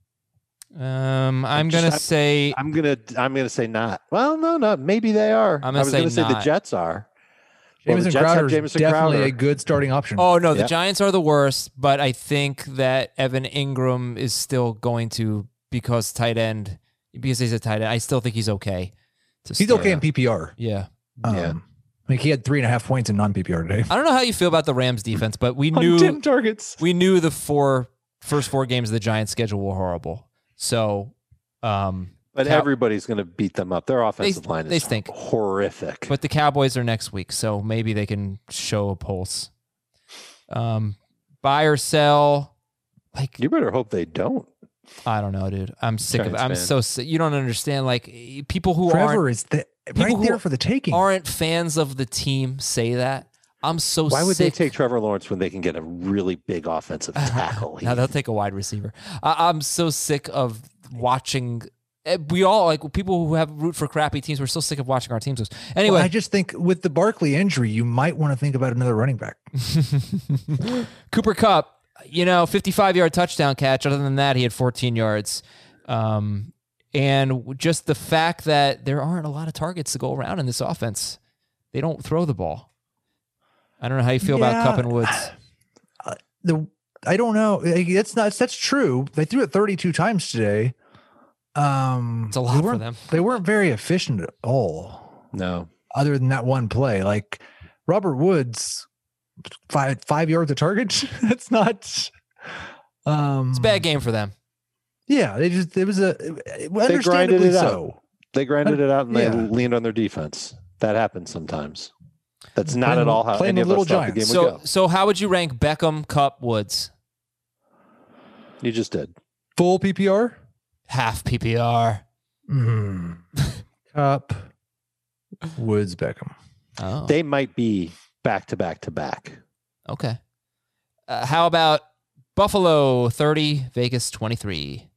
I'm gonna say not. Well, no, maybe they are. I was gonna say the Jets are. Jamison Crowder is definitely a good starting option. Oh no, the Giants are the worst, but I think that Evan Ingram is still going to because he's a tight end. I still think he's okay. He's okay in PPR. Yeah. I mean, he had 3.5 points in non-PPR today. I don't know how you feel about the Rams defense, but we knew 10 targets. We knew the first four games of the Giants schedule were horrible. So, but But everybody's going to beat them up. Their offensive line they is stink. Horrific. But the Cowboys are next week, so maybe they can show a pulse. Buy or sell? Like, you better hope they don't. I don't know, dude. I'm sick of it. I'm fan. so sick. You don't understand. Like, people who Trevor is right there for the taking. Aren't fans of the team say that. I'm so Why would sick. they take Trevor Lawrence when they can get a really big offensive tackle? Now they'll take a wide receiver. I'm so sick of watching. We all, like, people who have root for crappy teams, we're so sick of watching our teams lose. Anyway, I just think with the Barkley injury, you might want to think about another running back. Cooper Kupp, 55-yard touchdown catch. Other than that, he had 14 yards. And just the fact that there aren't a lot of targets to go around in this offense. They don't throw the ball. I don't know how you feel about Kupp and Woods. I don't know. That's true. They threw it 32 times today. It's a lot for them. They weren't very efficient at all. No. Other than that one play, like Robert Woods, 5 yards of target. That's not. It's a bad game for them. Yeah, they grinded it out. They grinded it out and they Yeah. leaned on their defense. That happens sometimes. That's not at all how playing any with of us little thought the game giants. would go. So how would you rank Beckham, Kupp, Woods? You just did. Full PPR. Half PPR. Kupp, Woods, Beckham. Oh, They might be back to back to back. okay. How about Buffalo 30, Vegas 23?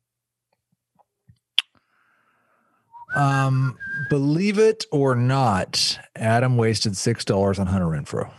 Believe it or not, Adam wasted $6 on Hunter Renfrow.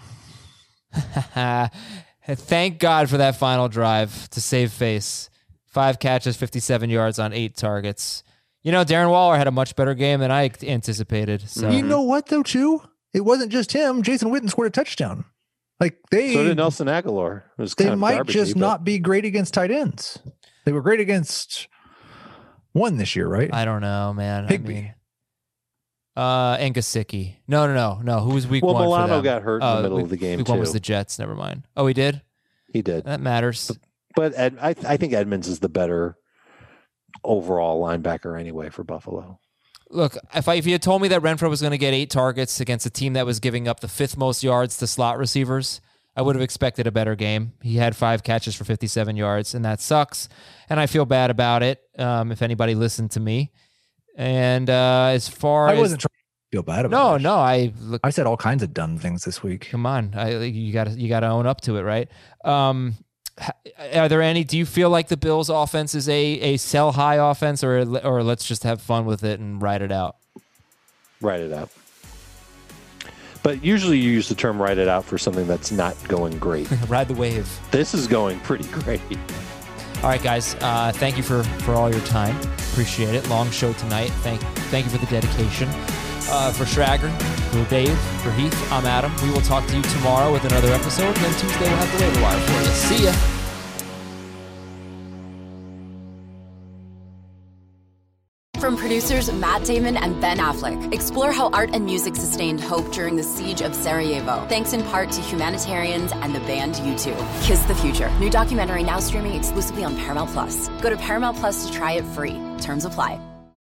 Thank God for that final drive to save face. 5 catches, 57 yards on 8 targets. Darren Waller had a much better game than I anticipated. So You know what, though, too? It wasn't just him. Jason Witten scored a touchdown. Like So did Nelson Aguilar. It was they kind of might garbagey, just but not be great against tight ends. They were great against one this year, right? I don't know, man. Higbee. And Gesicki. No. Who was week Well, one? Milano for them? got hurt in the middle of the game, Week one was too. the Jets. Never mind. Oh, he did? He did. That matters. But I think Edmonds is the better overall linebacker anyway for Buffalo. Look, if you had told me that Renfrow was going to get 8 targets against a team that was giving up the 5th most yards to slot receivers, I would have expected a better game. He had 5 catches for 57 yards, and that sucks. And I feel bad about it, if anybody listened to me. And as far I wasn't trying to feel bad about it. No, I said all kinds of dumb things this week. come on. You got to own up to it, right? Are there any? Do you feel like the Bills' offense is a sell high offense, or let's just have fun with it and ride it out? Ride it out. But usually you use the term "ride it out" for something that's not going great. Ride the wave. This is going pretty great. All right, guys. Thank you for all your time. Appreciate it. Long show tonight. Thank you for the dedication. For Schrager, for Dave, for Heath, I'm Adam. We will talk to you tomorrow with another episode, and then Tuesday we'll have the waiver wire for you. See ya. From producers Matt Damon and Ben Affleck, explore how art and music sustained hope during the siege of Sarajevo, thanks in part to humanitarians and the band U2. Kiss the Future. New documentary now streaming exclusively on Paramount+. Go to Paramount+ to try it free. Terms apply.